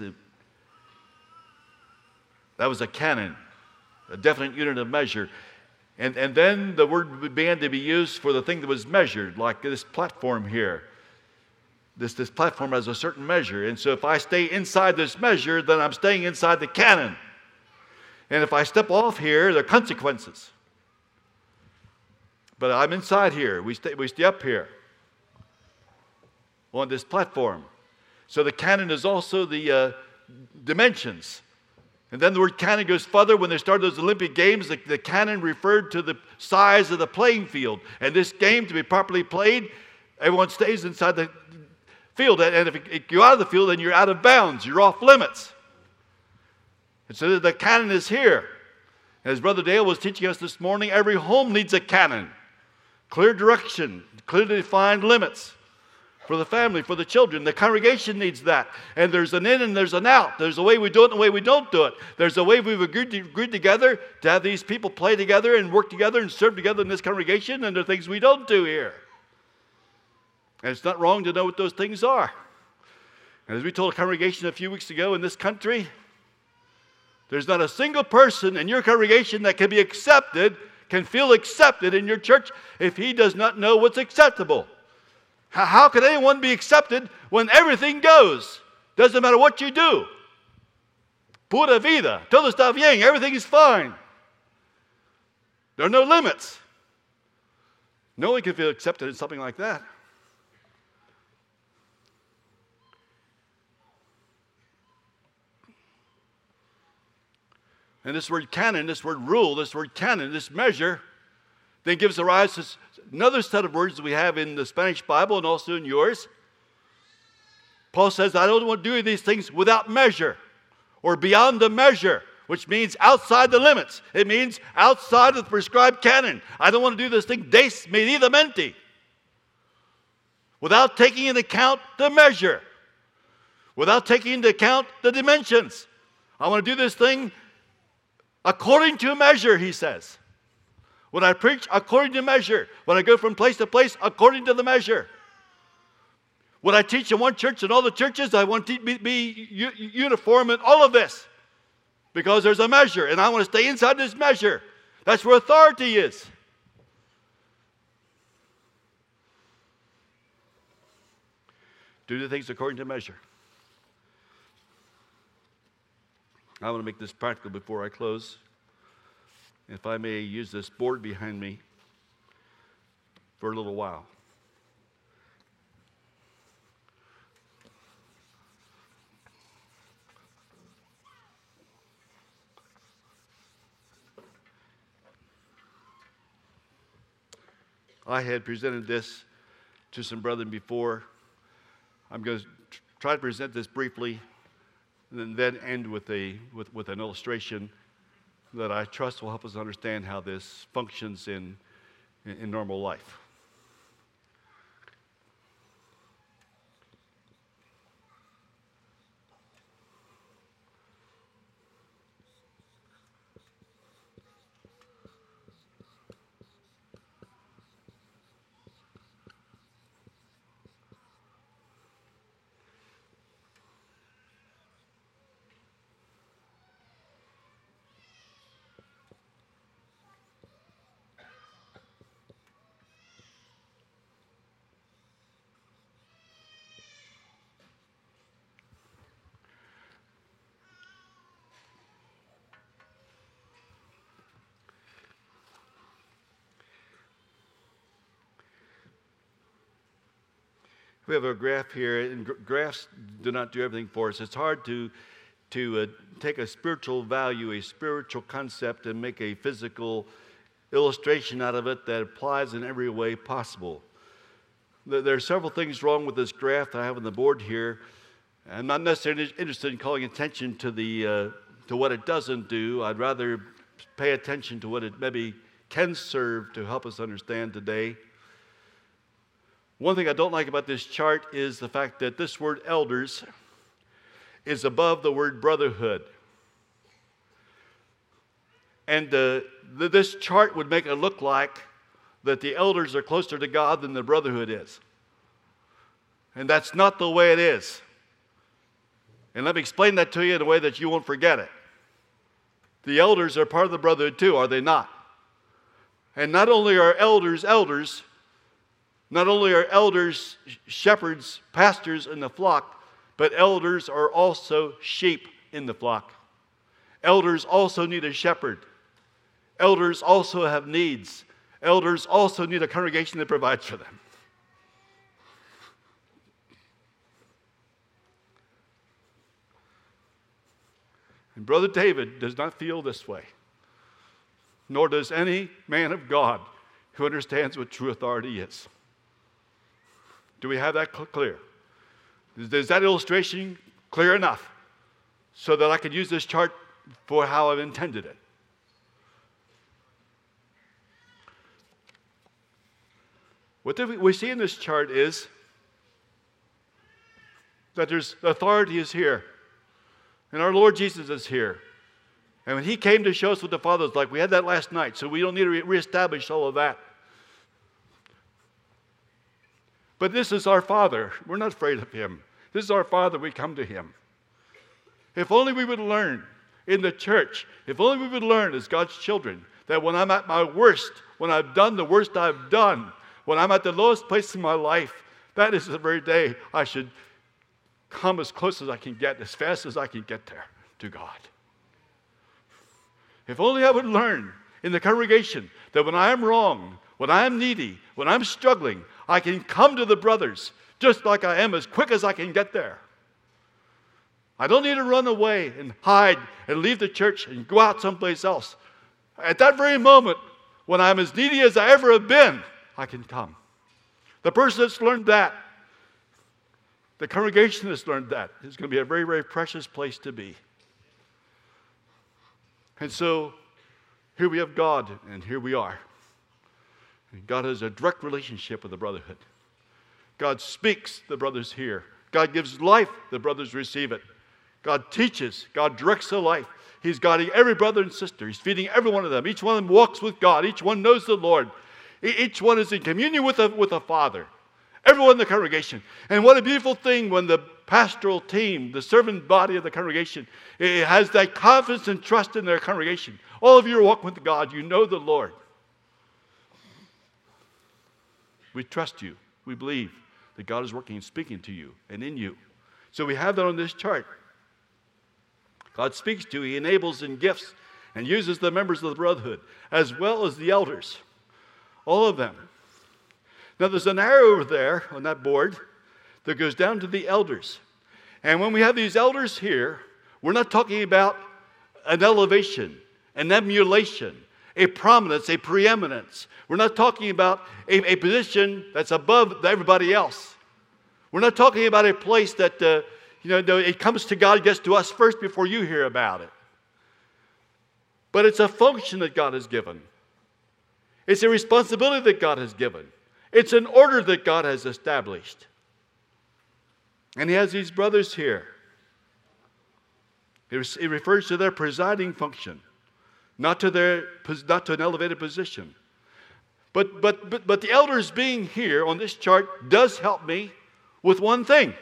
That was a canon, a definite unit of measure. And then the word began to be used for the thing that was measured, like this platform here. This platform has a certain measure. And so if I stay inside this measure, then I'm staying inside the canon. And if I step off here, there are consequences. But I'm inside here. We stay up here on this platform. So the canon is also the dimensions. And then the word canon goes further. When they started those Olympic Games, the canon referred to the size of the playing field. And this game, to be properly played, everyone stays inside the field. And if you go out of the field, then you're out of bounds. You're off limits. And so the canon is here. As Brother Dale was teaching us this morning, every home needs a canon. Clear direction, clearly defined limits. For the family, for the children. The congregation needs that. And there's an in and there's an out. There's a way we do it and a way we don't do it. There's a way we've agreed together to have these people play together and work together and serve together in this congregation, and there are things we don't do here. And it's not wrong to know what those things are. And as we told a congregation a few weeks ago in this country, there's not a single person in your congregation that can be accepted, can feel accepted in your church if he does not know what's acceptable. How can anyone be accepted when everything goes? Doesn't matter what you do. Pura vida, todo está bien, everything is fine. There are no limits. No one can feel accepted in something like that. And this word canon, this word rule, this word canon, this measure, then gives rise to another set of words that we have in the Spanish Bible and also in yours. Paul says, I don't want to do these things without measure or beyond the measure, which means outside the limits. It means outside of the prescribed canon. I don't want to do this thing desmedidamente, without taking into account the measure, without taking into account the dimensions. I want to do this thing according to measure, he says. When I preach, according to measure. When I go from place to place, according to the measure. When I teach in one church and all the churches, I want to be uniform in all of this. Because there's a measure, and I want to stay inside this measure. That's where authority is. Do the things according to measure. I want to make this practical before I close. If I may use this board behind me for a little while. I had presented this to some brethren before. I'm going to try to present this briefly and then end with an illustration that I trust will help us understand how this functions in normal life. We have a graph here, and graphs do not do everything for us. It's hard to take a spiritual value, a spiritual concept, and make a physical illustration out of it that applies in every way possible. There are several things wrong with this graph that I have on the board here. I'm not necessarily interested in calling attention to what it doesn't do. I'd rather pay attention to what it maybe can serve to help us understand today. One thing I don't like about this chart is the fact that this word elders is above the word brotherhood. And this chart would make it look like that the elders are closer to God than the brotherhood is. And that's not the way it is. And let me explain that to you in a way that you won't forget it. The elders are part of the brotherhood too, are they not? And not only are elders, not only are elders shepherds, pastors in the flock, but elders are also sheep in the flock. Elders also need a shepherd. Elders also have needs. Elders also need a congregation that provides for them. And Brother David does not feel this way, nor does any man of God who understands what true authority is. Do we have that clear? Is that illustration clear enough so that I could use this chart for how I've intended it? What we see in this chart is that the authority is here. And our Lord Jesus is here. And when He came to show us what the Father is like, we had that last night, so we don't need to reestablish all of that. But this is our Father. We're not afraid of Him. This is our Father. We come to Him. If only we would learn in the church, if only we would learn as God's children, that when I'm at my worst, when I've done the worst I've done, when I'm at the lowest place in my life, that is the very day I should come as close as I can get, as fast as I can get there to God. If only I would learn in the congregation that when I am wrong, when I am needy, when I'm struggling, I can come to the brothers just like I am as quick as I can get there. I don't need to run away and hide and leave the church and go out someplace else. At that very moment, when I'm as needy as I ever have been, I can come. The person that's learned that, the congregation that's learned that, is going to be a very, very precious place to be. And so, here we have God, and here we are. And God has a direct relationship with the brotherhood. God speaks, the brothers hear. God gives life, the brothers receive it. God teaches, God directs their life. He's guiding every brother and sister. He's feeding every one of them. Each one of them walks with God. Each one knows the Lord. Each one is in communion with a Father. Everyone in the congregation. And what a beautiful thing when the pastoral team, the servant body of the congregation, it has that confidence and trust in their congregation. All of you are walking with God. You know the Lord. We trust you. We believe that God is working and speaking to you and in you. So we have that on this chart. God speaks to you. He enables and gifts and uses the members of the brotherhood as well as the elders. All of them. Now there's an arrow over there on that board that goes down to the elders. And when we have these elders here, we're not talking about an elevation, an emulation, a prominence, a preeminence. We're not talking about a position that's above everybody else. We're not talking about a place that, it comes to God, it gets to us first before you hear about it. But it's a function that God has given. It's a responsibility that God has given. It's an order that God has established. And He has these brothers here. It refers to their presiding function, not to an elevated position. But the elders being here on this chart does help me with one thing.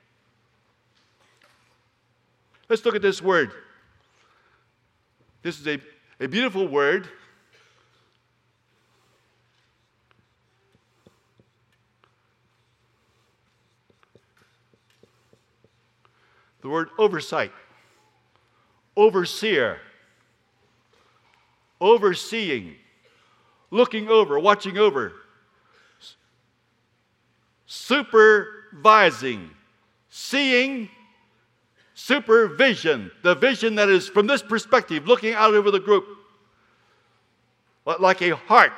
Let's look at this word. This is a beautiful word. The word oversight, overseer, overseeing, looking over, watching over, supervising, seeing, supervision, the vision that is from this perspective, looking out over the group, like a heart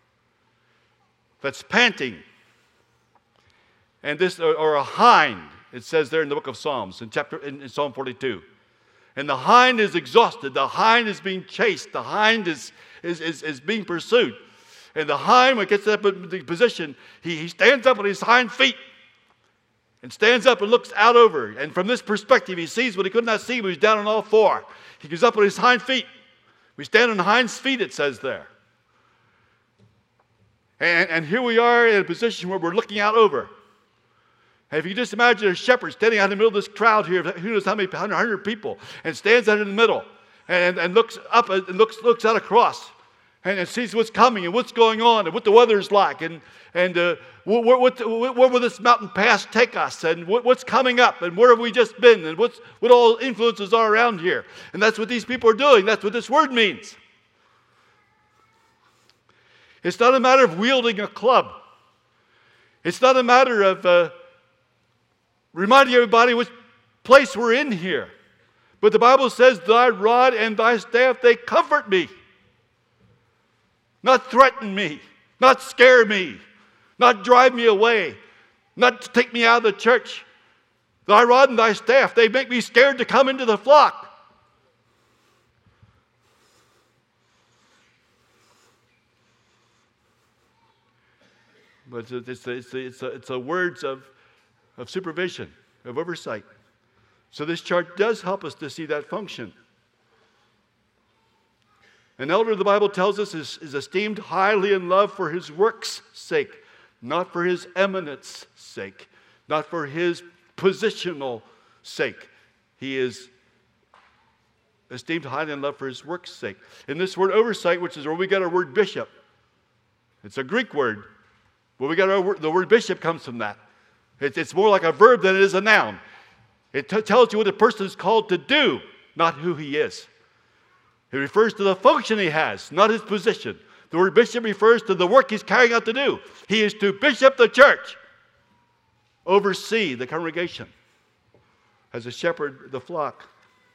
that's panting, and this, or a hind it says there in the book of Psalms, in Psalm 42. And the hind is exhausted. The hind is being chased. The hind is being pursued. And the hind, when it gets up in the position, he stands up on his hind feet and stands up and looks out over. And from this perspective, he sees what he could not see when he was down on all four. He goes up on his hind feet. We stand on the hind's feet, it says there. And here we are in a position where we're looking out over. And if you just imagine a shepherd standing out in the middle of this crowd here, who knows how many, 100 people, and stands out in the middle and looks up and looks out across and sees what's coming and what's going on and what the weather is like and where will this mountain pass take us and what's coming up and where have we just been and what all influences are around here. And that's what these people are doing. That's what this word means. It's not a matter of wielding a club. It's not a matter of reminding everybody which place we're in here. But the Bible says, thy rod and thy staff, they comfort me. Not threaten me. Not scare me. Not drive me away. Not to take me out of the church. Thy rod and thy staff, they make me scared to come into the flock. But it's a words of supervision, of oversight. So this chart does help us to see that function. An elder, the Bible tells us, is esteemed highly in love for his work's sake, not for his eminence sake, not for his positional sake. He is esteemed highly in love for his work's sake. In this word oversight, which is where we get our word bishop, it's a Greek word. Where we got the word bishop comes from that. It's more like a verb than it is a noun. It tells you what a person is called to do, not who he is. It refers to the function he has, not his position. The word bishop refers to the work he's carrying out to do. He is to bishop the church, oversee the congregation, as a shepherd the flock.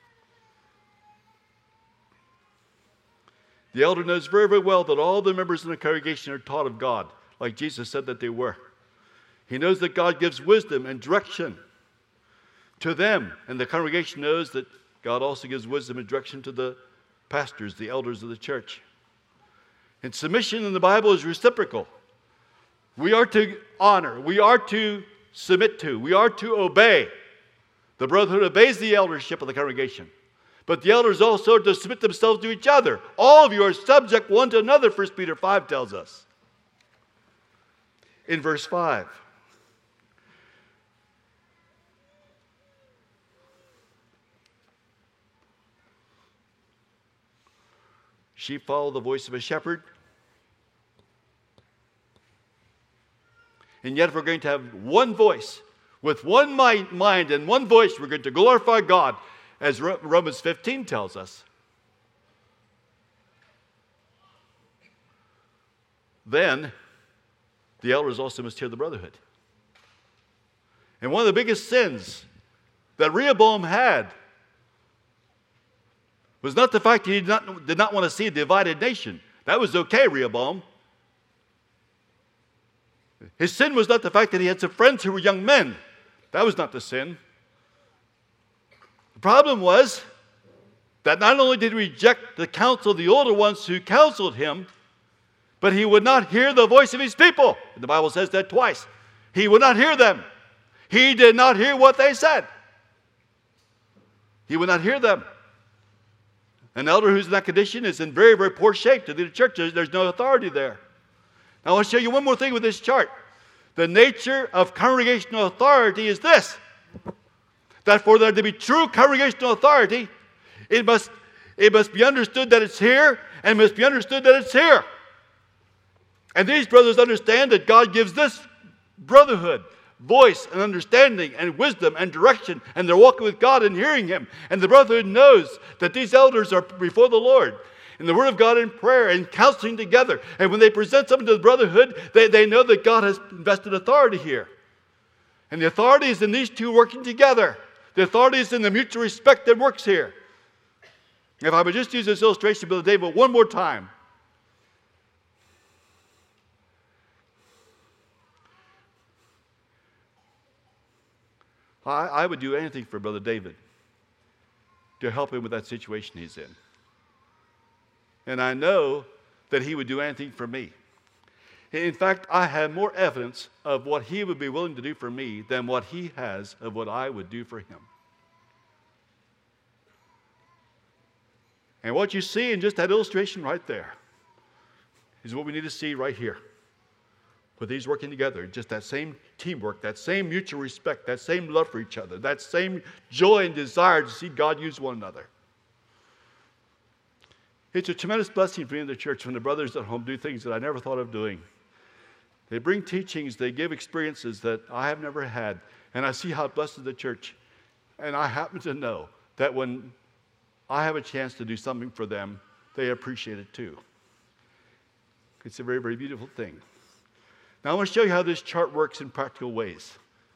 The elder knows very, very well that all the members in the congregation are taught of God, like Jesus said that they were. He knows that God gives wisdom and direction to them, and the congregation knows that God also gives wisdom and direction to the pastors, the elders of the church. And submission in the Bible is reciprocal. We are to honor, we are to submit to, we are to obey. The brotherhood obeys the eldership of the congregation. But the elders also are to submit themselves to each other. All of you are subject one to another, 1 Peter 5 tells us. In verse 5. Sheep follow the voice of a shepherd. And yet if we're going to have one voice, with one mind and one voice, we're going to glorify God, as Romans 15 tells us. Then the elders also must hear the brotherhood. And one of the biggest sins that Rehoboam had was not the fact that he did not want to see a divided nation. That was okay, Rehoboam. His sin was not the fact that he had some friends who were young men. That was not the sin. The problem was that not only did he reject the counsel of the older ones who counseled him, but he would not hear the voice of his people. And the Bible says that twice. He would not hear them. He did not hear what they said. He would not hear them. An elder who's in that condition is in very, very poor shape to lead a church. There's no authority there. Now I want to show you one more thing with this chart. The nature of congregational authority is this: that for there to be true congregational authority, it must be understood that it's here, and it must be understood that it's here. And these brothers understand that God gives this brotherhood voice and understanding and wisdom and direction, and they're walking with God and hearing Him. And the brotherhood knows that these elders are before the Lord in the Word of God in prayer and counseling together. And when they present something to the brotherhood, they know that God has invested authority here. And the authority is in these two working together. The authority is in the mutual respect that works here. If I would just use this illustration, Brother David, one more time. I would do anything for Brother David to help him with that situation he's in. And I know that he would do anything for me. In fact, I have more evidence of what he would be willing to do for me than what he has of what I would do for him. And what you see in just that illustration right there is what we need to see right here. With these working together, just that same teamwork, that same mutual respect, that same love for each other, that same joy and desire to see God use one another. It's a tremendous blessing for me in the church when the brothers at home do things that I never thought of doing. They bring teachings, they give experiences that I have never had, and I see how it blesses the church. And I happen to know that when I have a chance to do something for them, they appreciate it too. It's a very, very beautiful thing. Now I want to show you how this chart works in practical ways.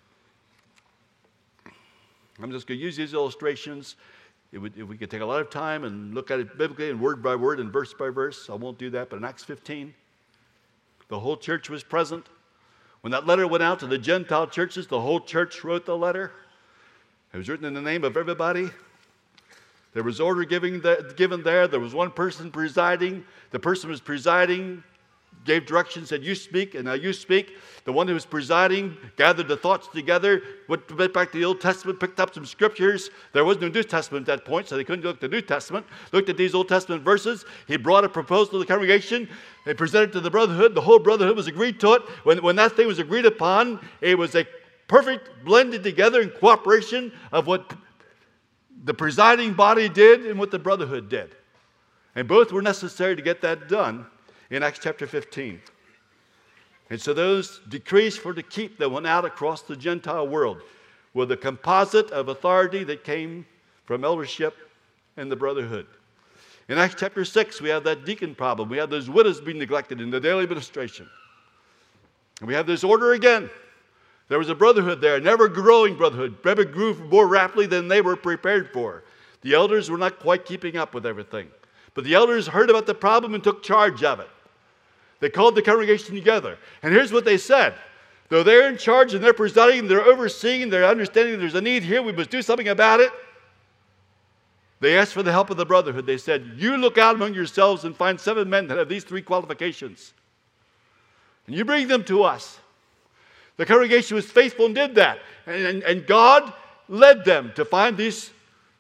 I'm just going to use these illustrations. If we could take a lot of time and look at it biblically and word by word and verse by verse, I won't do that. But in Acts 15, the whole church was present. When that letter went out to the Gentile churches, the whole church wrote the letter. It was written in the name of everybody. There was order given there. There was one person presiding. The person who was presiding gave directions, said, you speak, and now you speak. The one who was presiding gathered the thoughts together, went back to the Old Testament, picked up some scriptures. There was no New Testament at that point, so they couldn't look at the New Testament. Looked at these Old Testament verses. He brought a proposal to the congregation. They presented it to the brotherhood. The whole brotherhood was agreed to it. When that thing was agreed upon, it was a perfect blended together in cooperation of what the presiding body did and what the brotherhood did. And both were necessary to get that done in Acts chapter 15. And so those decrees for to keep that went out across the Gentile world were the composite of authority that came from eldership and the brotherhood. In Acts chapter 6, we have that deacon problem. We have those widows being neglected in the daily administration. And we have this order again. There was a brotherhood there, an ever-growing brotherhood. Never grew more rapidly than they were prepared for. The elders were not quite keeping up with everything. But the elders heard about the problem and took charge of it. They called the congregation together. And here's what they said. Though they're in charge and they're presiding, they're overseeing, they're understanding there's a need here, we must do something about it. They asked for the help of the brotherhood. They said, you look out among yourselves and find 7 men that have these 3 qualifications. And you bring them to us. The congregation was faithful and did that. And God led them to find these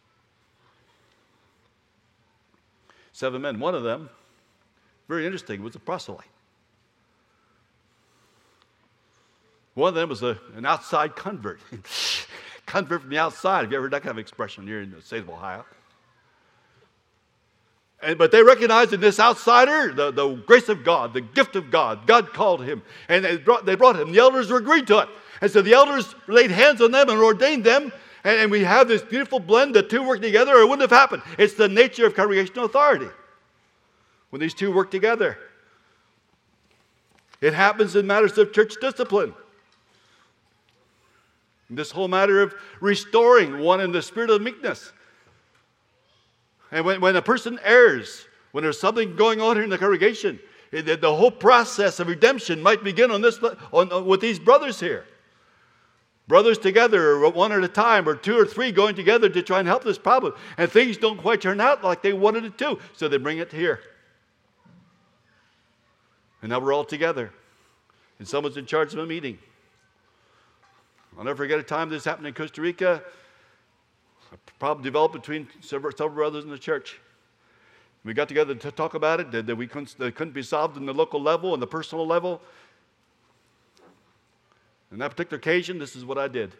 7 men. One of them, very interesting, was a proselyte. One of them was an outside convert. Convert from the outside. Have you ever heard that kind of expression here in the state of Ohio? But they recognized in this outsider the grace of God, the gift of God. God called him, and they brought him. The elders were agreed to it. And so the elders laid hands on them and ordained them, and we have this beautiful blend. The 2 work together, or it wouldn't have happened. It's the nature of congregational authority. When these 2 work together, it happens in matters of church discipline. This whole matter of restoring one in the spirit of meekness. And when a person errs, when there's something going on here in the congregation, the whole process of redemption might begin with these brothers here. Brothers together, or one at a time, or 2 or 3 going together to try and help this problem. And things don't quite turn out like they wanted it to, so they bring it here. And now we're all together. And someone's in charge of a meeting. I'll never forget a time this happened in Costa Rica. A problem developed between several brothers in the church. We got together to talk about it, that they couldn't be solved in the local level and the personal level. On that particular occasion, this is what I did.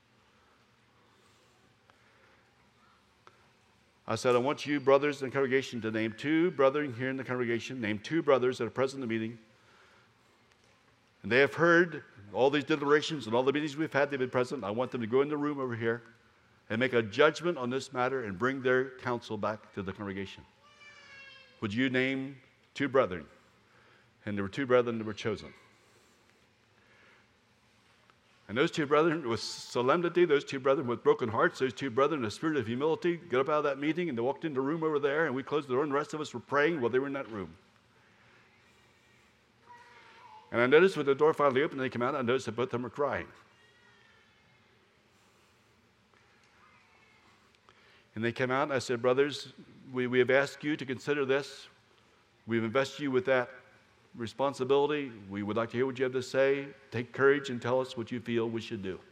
I said, I want you brothers in the congregation to name 2 brethren here in the congregation, name 2 brothers that are present in the meeting. And they have heard all these deliberations and all the meetings we've had, they've been present. I want them to go in the room over here and make a judgment on this matter and bring their counsel back to the congregation. Would you name 2 brethren? And there were 2 brethren that were chosen. And those 2 brethren, with solemnity, those 2 brethren with broken hearts, those 2 brethren in a spirit of humility, got up out of that meeting and they walked into the room over there, and we closed the door, and the rest of us were praying while they were in that room. And I noticed when the door finally opened and they came out, I noticed that both of them were crying. And they came out, and I said, brothers, we have asked you to consider this. We've invested you with that responsibility. We would like to hear what you have to say. Take courage and tell us what you feel we should do.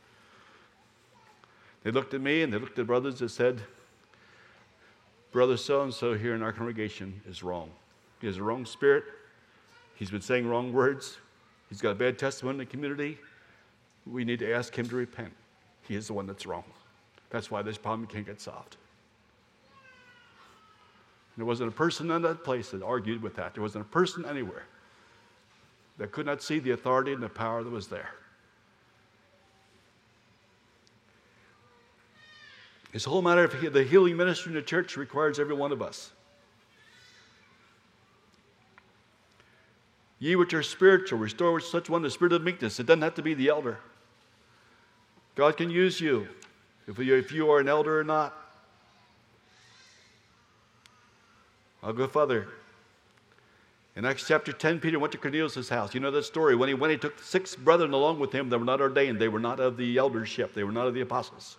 They looked at me, and they looked at the brothers and said, brother so-and-so here in our congregation is wrong. He has a wrong spirit. He's been saying wrong words. He's got a bad testimony in the community. We need to ask him to repent. He is the one that's wrong. That's why this problem can't get solved. There wasn't a person in that place that argued with that. There wasn't a person anywhere that could not see the authority and the power that was there. This whole matter of the healing ministry in the church requires every one of us. Ye which are spiritual, restore with such one the spirit of meekness. It doesn't have to be the elder. God can use you if you are an elder or not. I'll go further. In Acts chapter 10, Peter went to Cornelius' house. You know that story. When he went, he took 6 brethren along with him that were not ordained. They were not of the eldership. They were not of the apostles.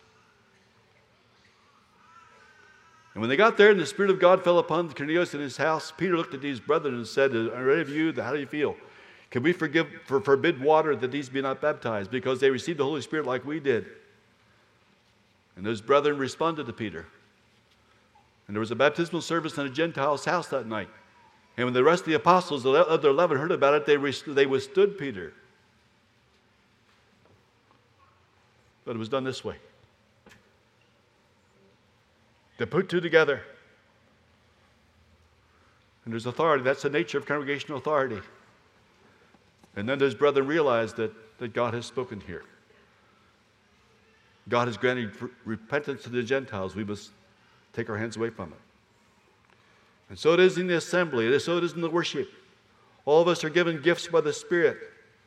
And when they got there and the Spirit of God fell upon Cornelius in his house, Peter looked at these brethren and said, are any of you, how do you feel? Can we forbid water that these be not baptized? Because they received the Holy Spirit like we did. And those brethren responded to Peter. And there was a baptismal service in a Gentile's house that night. And when the rest of the apostles, the other 11, heard about it, they withstood Peter. But it was done this way. They put 2 together. And there's authority. That's the nature of congregational authority. And then those brethren realized that God has spoken here. God has granted repentance to the Gentiles. We must take our hands away from it. And so it is in the assembly. So it is in the worship. All of us are given gifts by the Spirit.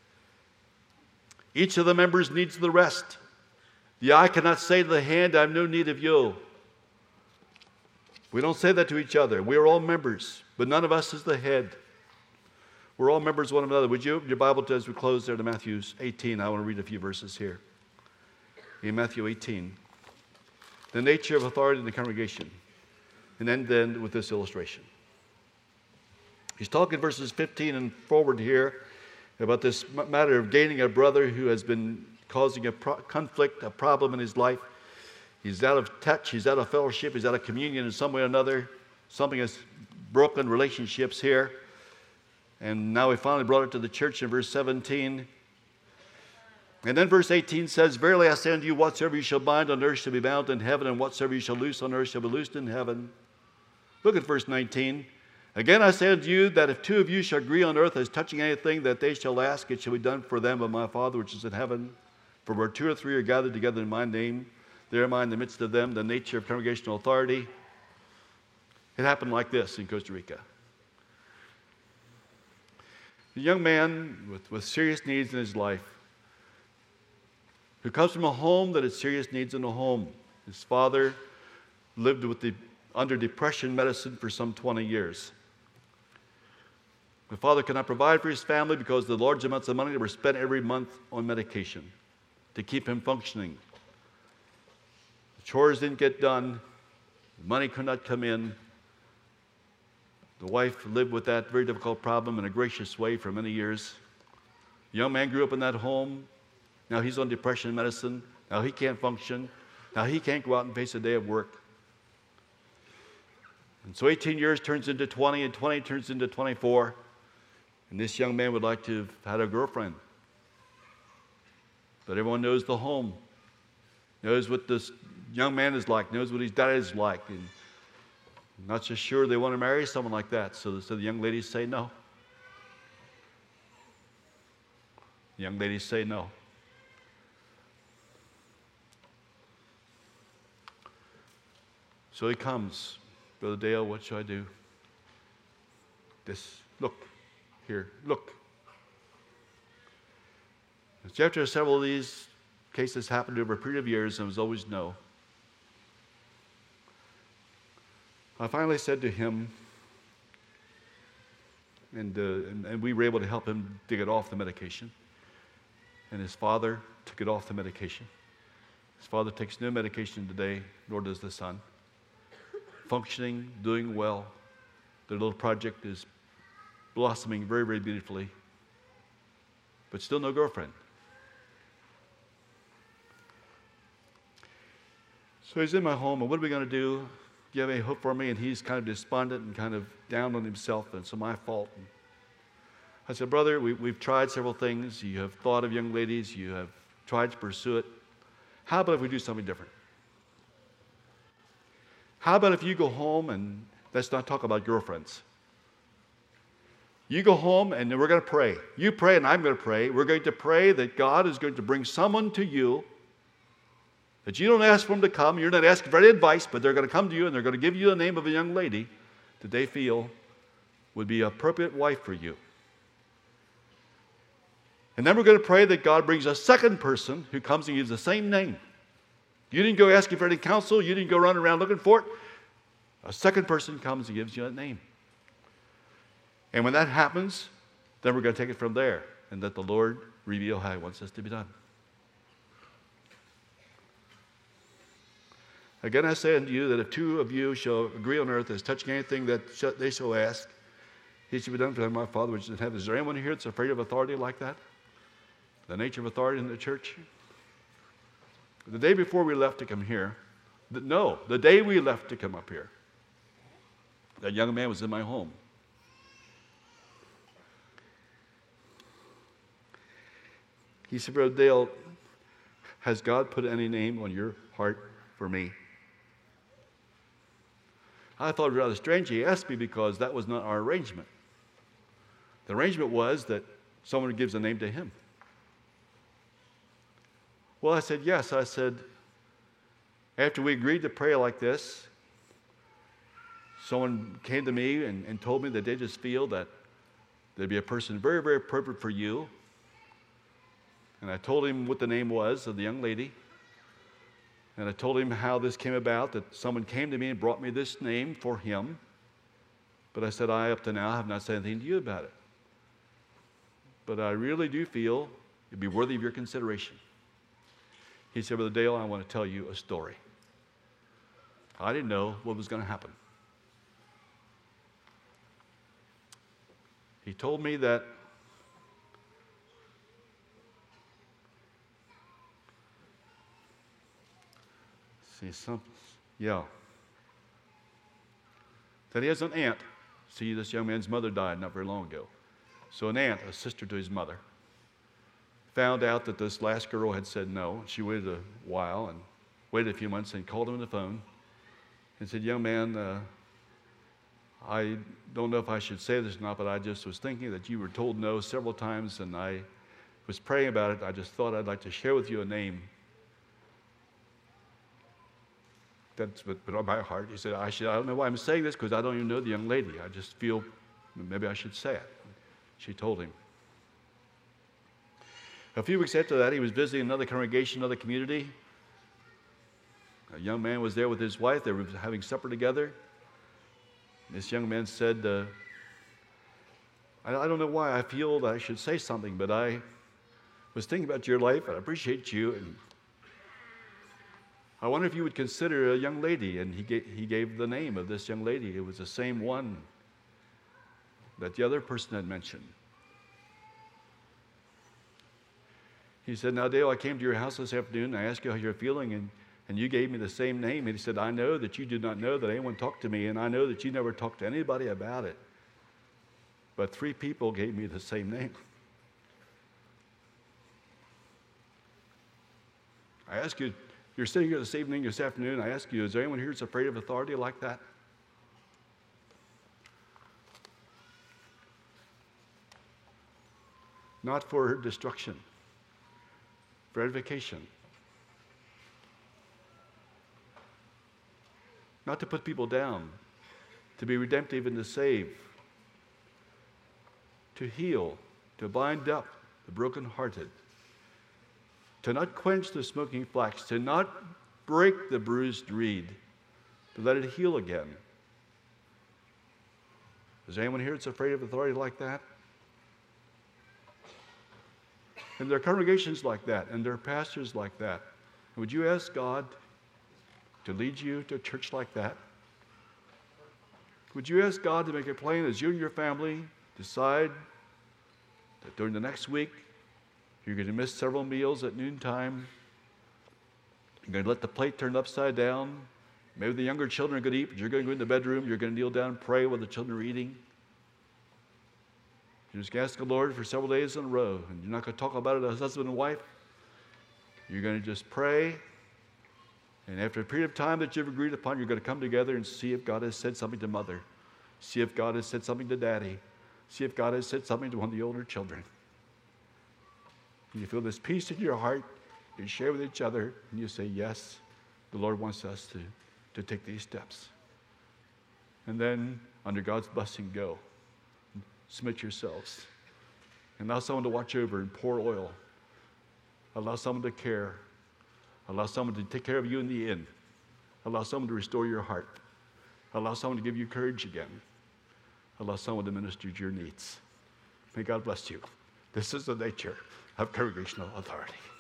Each of the members needs the rest. The eye cannot say to the hand, I have no need of you. We don't say that to each other. We are all members, but none of us is the head. We're all members of one another. Would you open your Bible as we close there to Matthew 18? I want to read a few verses here. In Matthew 18, the nature of authority in the congregation. And then with this illustration. He's talking verses 15 and forward here about this matter of gaining a brother who has been causing a conflict, a problem in his life. He's out of touch, he's out of fellowship, he's out of communion in some way or another. Something has broken relationships here. And now we finally brought it to the church in verse 17. And then verse 18 says, Verily I say unto you, whatsoever you shall bind on earth shall be bound in heaven, and whatsoever you shall loose on earth shall be loosed in heaven. Look at verse 19. Again I say unto you, that if 2 of you shall agree on earth as touching anything that they shall ask, it shall be done for them of my Father which is in heaven. For where 2 or 3 are gathered together in my name, there am I in the midst of them. The nature of congregational authority. It happened like this in Costa Rica. A young man with serious needs in his life, who comes from a home that had serious needs in a home. His father lived under depression medicine for some 20 years. The father could not provide for his family because the large amounts of money that were spent every month on medication to keep him functioning. The chores didn't get done. The money could not come in. The wife lived with that very difficult problem in a gracious way for many years. The young man grew up in that home. Now he's on depression medicine. Now he can't function. Now he can't go out and face a day of work. And so 18 years turns into 20, and 20 turns into 24. And this young man would like to have had a girlfriend. But everyone knows the home, knows what this young man is like, knows what his dad is like. And not so sure they want to marry someone like that. So the young ladies say no. The young ladies say no. So he comes, Brother Dale, what shall I do? Look, here, look. After several of these cases happened over a period of years, and it was always no. I finally said to him, and we were able to help him to get off the medication. And his father took it off the medication. His father takes no medication today, nor does the son. Functioning, doing well. Their little project is blossoming very, very beautifully, but still no girlfriend. So he's in my home, and what are we going to do? Do you have any hope for me? And he's kind of despondent and kind of down on himself, and it's my fault. And I said, brother, we've tried several things. You have thought of young ladies. You have tried to pursue it. How about if we do something different? How about if you go home and let's not talk about girlfriends. You go home and we're going to pray. You pray and I'm going to pray. We're going to pray that God is going to bring someone to you that you don't ask for them to come. You're not asking for any advice, but they're going to come to you and they're going to give you the name of a young lady that they feel would be an appropriate wife for you. And then we're going to pray that God brings a second person who comes and gives the same name. You didn't go asking for any counsel. You didn't go running around looking for it. A second person comes and gives you that name. And when that happens, then we're going to take it from there and let the Lord reveal how He wants this to be done. Again, I say unto you that if two of you shall agree on earth as touching anything that they shall ask, it shall be done for them, my Father which is in heaven. Is there anyone here that's afraid of authority like that? The nature of authority in the church? The day before we left to come here, the day we left to come up here, that young man was in my home. He said, Brother Dale, has God put any name on your heart for me? I thought it was rather strange he asked me because that was not our arrangement. The arrangement was that someone gives a name to him. Well, I said, yes. I said, after we agreed to pray like this, someone came to me and told me that they just feel that there'd be a person very, very appropriate for you. And I told him what the name was of the young lady. And I told him how this came about, that someone came to me and brought me this name for him. But I said, I, up to now, have not said anything to you about it. But I really do feel it'd be worthy of your consideration. He said, Brother Dale, I want to tell you a story. I didn't know what was going to happen. He told me that that he has an aunt. See, this young man's mother died not very long ago. So an aunt, a sister to his mother, found out that this last girl had said no. She waited a while and waited a few months and called him on the phone and said, young man, I don't know if I should say this or not, but I just was thinking that you were told no several times, and I was praying about it. I just thought I'd like to share with you a name that's been on my heart. He said, I don't know why I'm saying this, because I don't even know the young lady. I just feel maybe I should say it. She told him. A few weeks after that, he was visiting another congregation, another community. A young man was there with his wife. They were having supper together. This young man said, I don't know why I feel that I should say something, but I was thinking about your life, and I appreciate you, and I wonder if you would consider a young lady. And he gave the name of this young lady. It was the same one that the other person had mentioned. He said, now, Dale, I came to your house this afternoon, and I asked you how you're feeling, and you gave me the same name. And he said, I know that you did not know that anyone talked to me, and I know that you never talked to anybody about it. But 3 people gave me the same name. I ask you, you're sitting here this afternoon, I ask you, is there anyone here that's afraid of authority like that? Not for destruction, for edification. Not to put people down, to be redemptive and to save, to heal, to bind up the brokenhearted, to not quench the smoking flax, to not break the bruised reed, to let it heal again. Is there anyone here that's afraid of authority like that? And there are congregations like that, and there are pastors like that. Would you ask God to lead you to a church like that? Would you ask God to make it plain as you and your family decide that during the next week you're going to miss several meals at noontime? You're going to let the plate turn upside down. Maybe the younger children are going to eat, but you're going to go in the bedroom. You're going to kneel down and pray while the children are eating. You're just going to ask the Lord for several days in a row, and you're not going to talk about it as husband and wife. You're going to just pray, and after a period of time that you've agreed upon, you're going to come together and see if God has said something to mother. See if God has said something to daddy. See if God has said something to one of the older children. And you feel this peace in your heart. You share with each other, and you say, yes, the Lord wants us to take these steps. And then, under God's blessing, go. Submit yourselves. And allow someone to watch over and pour oil. Allow someone to care. Allow someone to take care of you in the end. Allow someone to restore your heart. Allow someone to give you courage again. Allow someone to minister to your needs. May God bless you. This is the nature of congregational authority.